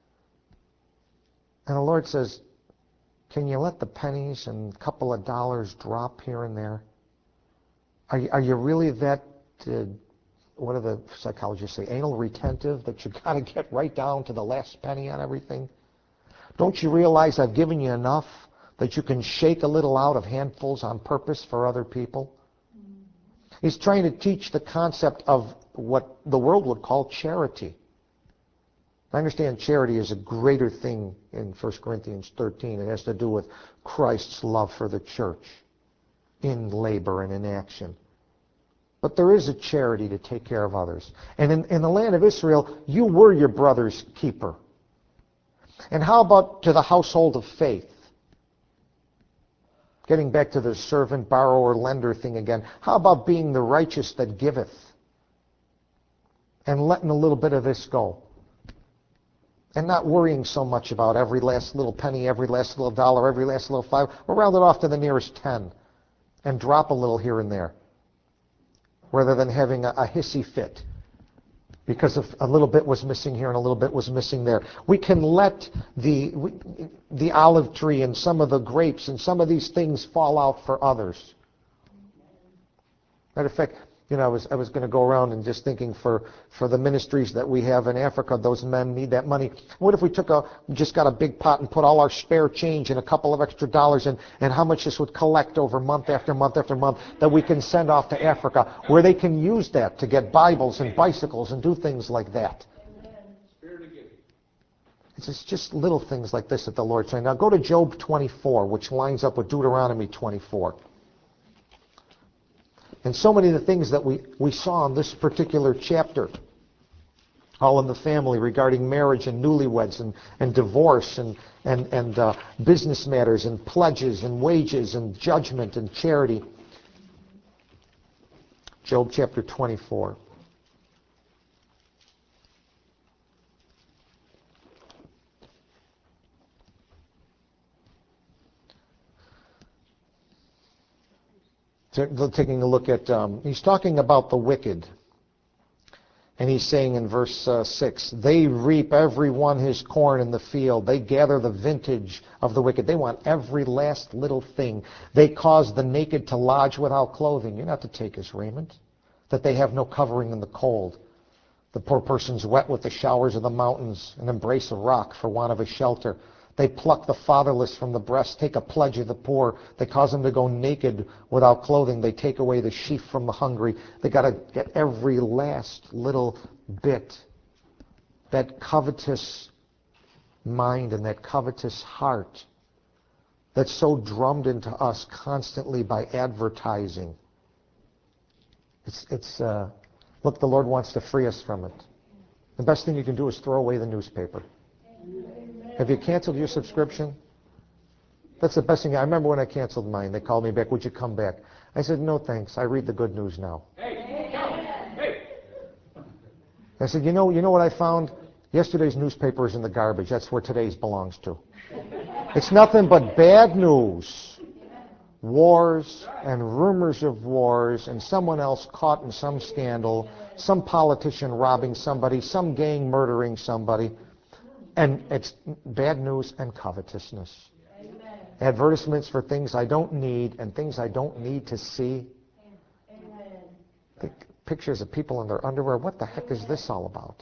And the Lord says, can you let the pennies and a couple of dollars drop here and there? Are you, are you really that, uh, what do the psychologists say, anal retentive, that you got to get right down to the last penny on everything? Don't you realize I've given you enough that you can shake a little out of handfuls on purpose for other people? He's trying to teach the concept of what the world would call charity. I understand charity is a greater thing in First Corinthians thirteen. It has to do with Christ's love for the church in labor and in action. But there is a charity to take care of others. And in, in the land of Israel, you were your brother's keeper. And how about to the household of faith? Getting back to the servant, borrower, lender thing again. How about being the righteous that giveth? And letting a little bit of this go. And not worrying so much about every last little penny, every last little dollar, every last little five. We'll round it off to the nearest ten. And drop a little here and there. Rather than having a, a hissy fit. Because if a little bit was missing here and a little bit was missing there. We can let the we, the olive tree and some of the grapes and some of these things fall out for others. Matter of fact, you know, I was I was going to go around and just thinking for for the ministries that we have in Africa, those men need that money. What if we took a just got a big pot and put all our spare change and a couple of extra dollars in, and how much this would collect over month after month after month that we can send off to Africa, where they can use that to get Bibles and bicycles and do things like that. It's just, just little things like this that the Lord's saying. Now go to Job twenty-four, which lines up with Deuteronomy twenty-four. And so many of the things that we, we saw in this particular chapter, all in the family regarding marriage and newlyweds and, and divorce and, and, and uh, business matters and pledges and wages and judgment and charity. Job chapter twenty-four. Taking a look at, um, he's talking about the wicked. And he's saying in verse uh, six, they reap every one his corn in the field. They gather the vintage of the wicked. They want every last little thing. They cause the naked to lodge without clothing. You're not to take his raiment. That they have no covering in the cold. The poor person's wet with the showers of the mountains and embrace a rock for want of a shelter. They pluck the fatherless from the breast, take a pledge of the poor. They cause them to go naked without clothing. They take away the sheaf from the hungry. They got to get every last little bit. That covetous mind and that covetous heart that's so drummed into us constantly by advertising. It's, it's uh, look, the Lord wants to free us from it. The best thing you can do is throw away the newspaper. Have you canceled your subscription? That's the best thing. I remember when I canceled mine. They called me back. Would you come back? I said, no, thanks. I read the good news now. Hey. Hey. I said, you know, you know what I found? Yesterday's newspaper is in the garbage. That's where today's belongs to. It's nothing but bad news. Wars and rumors of wars and someone else caught in some scandal, some politician robbing somebody, some gang murdering somebody. And it's bad news and covetousness. Amen. advertisements for things I don't need and things I don't need to see. Amen. Pictures of people in their underwear. What the heck is this all about?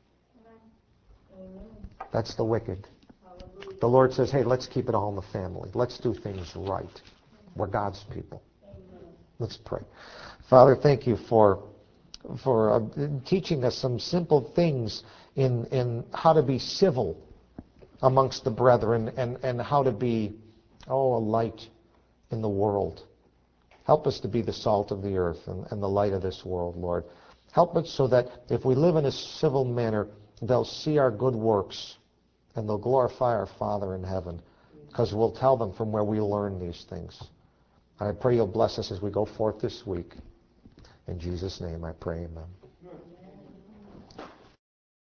That's the wicked. The Lord says, hey, let's keep it all in the family. Let's do things right. We're God's people. Let's pray. Father, thank you for for uh, teaching us some simple things in in how to be civil amongst the brethren and, and how to be, oh, a light in the world. Help us to be the salt of the earth and, and the light of this world, Lord. Help us so that if we live in a civil manner, they'll see our good works and they'll glorify our Father in heaven, because we'll tell them from where we learn these things. And I pray you'll bless us as we go forth this week. In Jesus' name I pray, amen.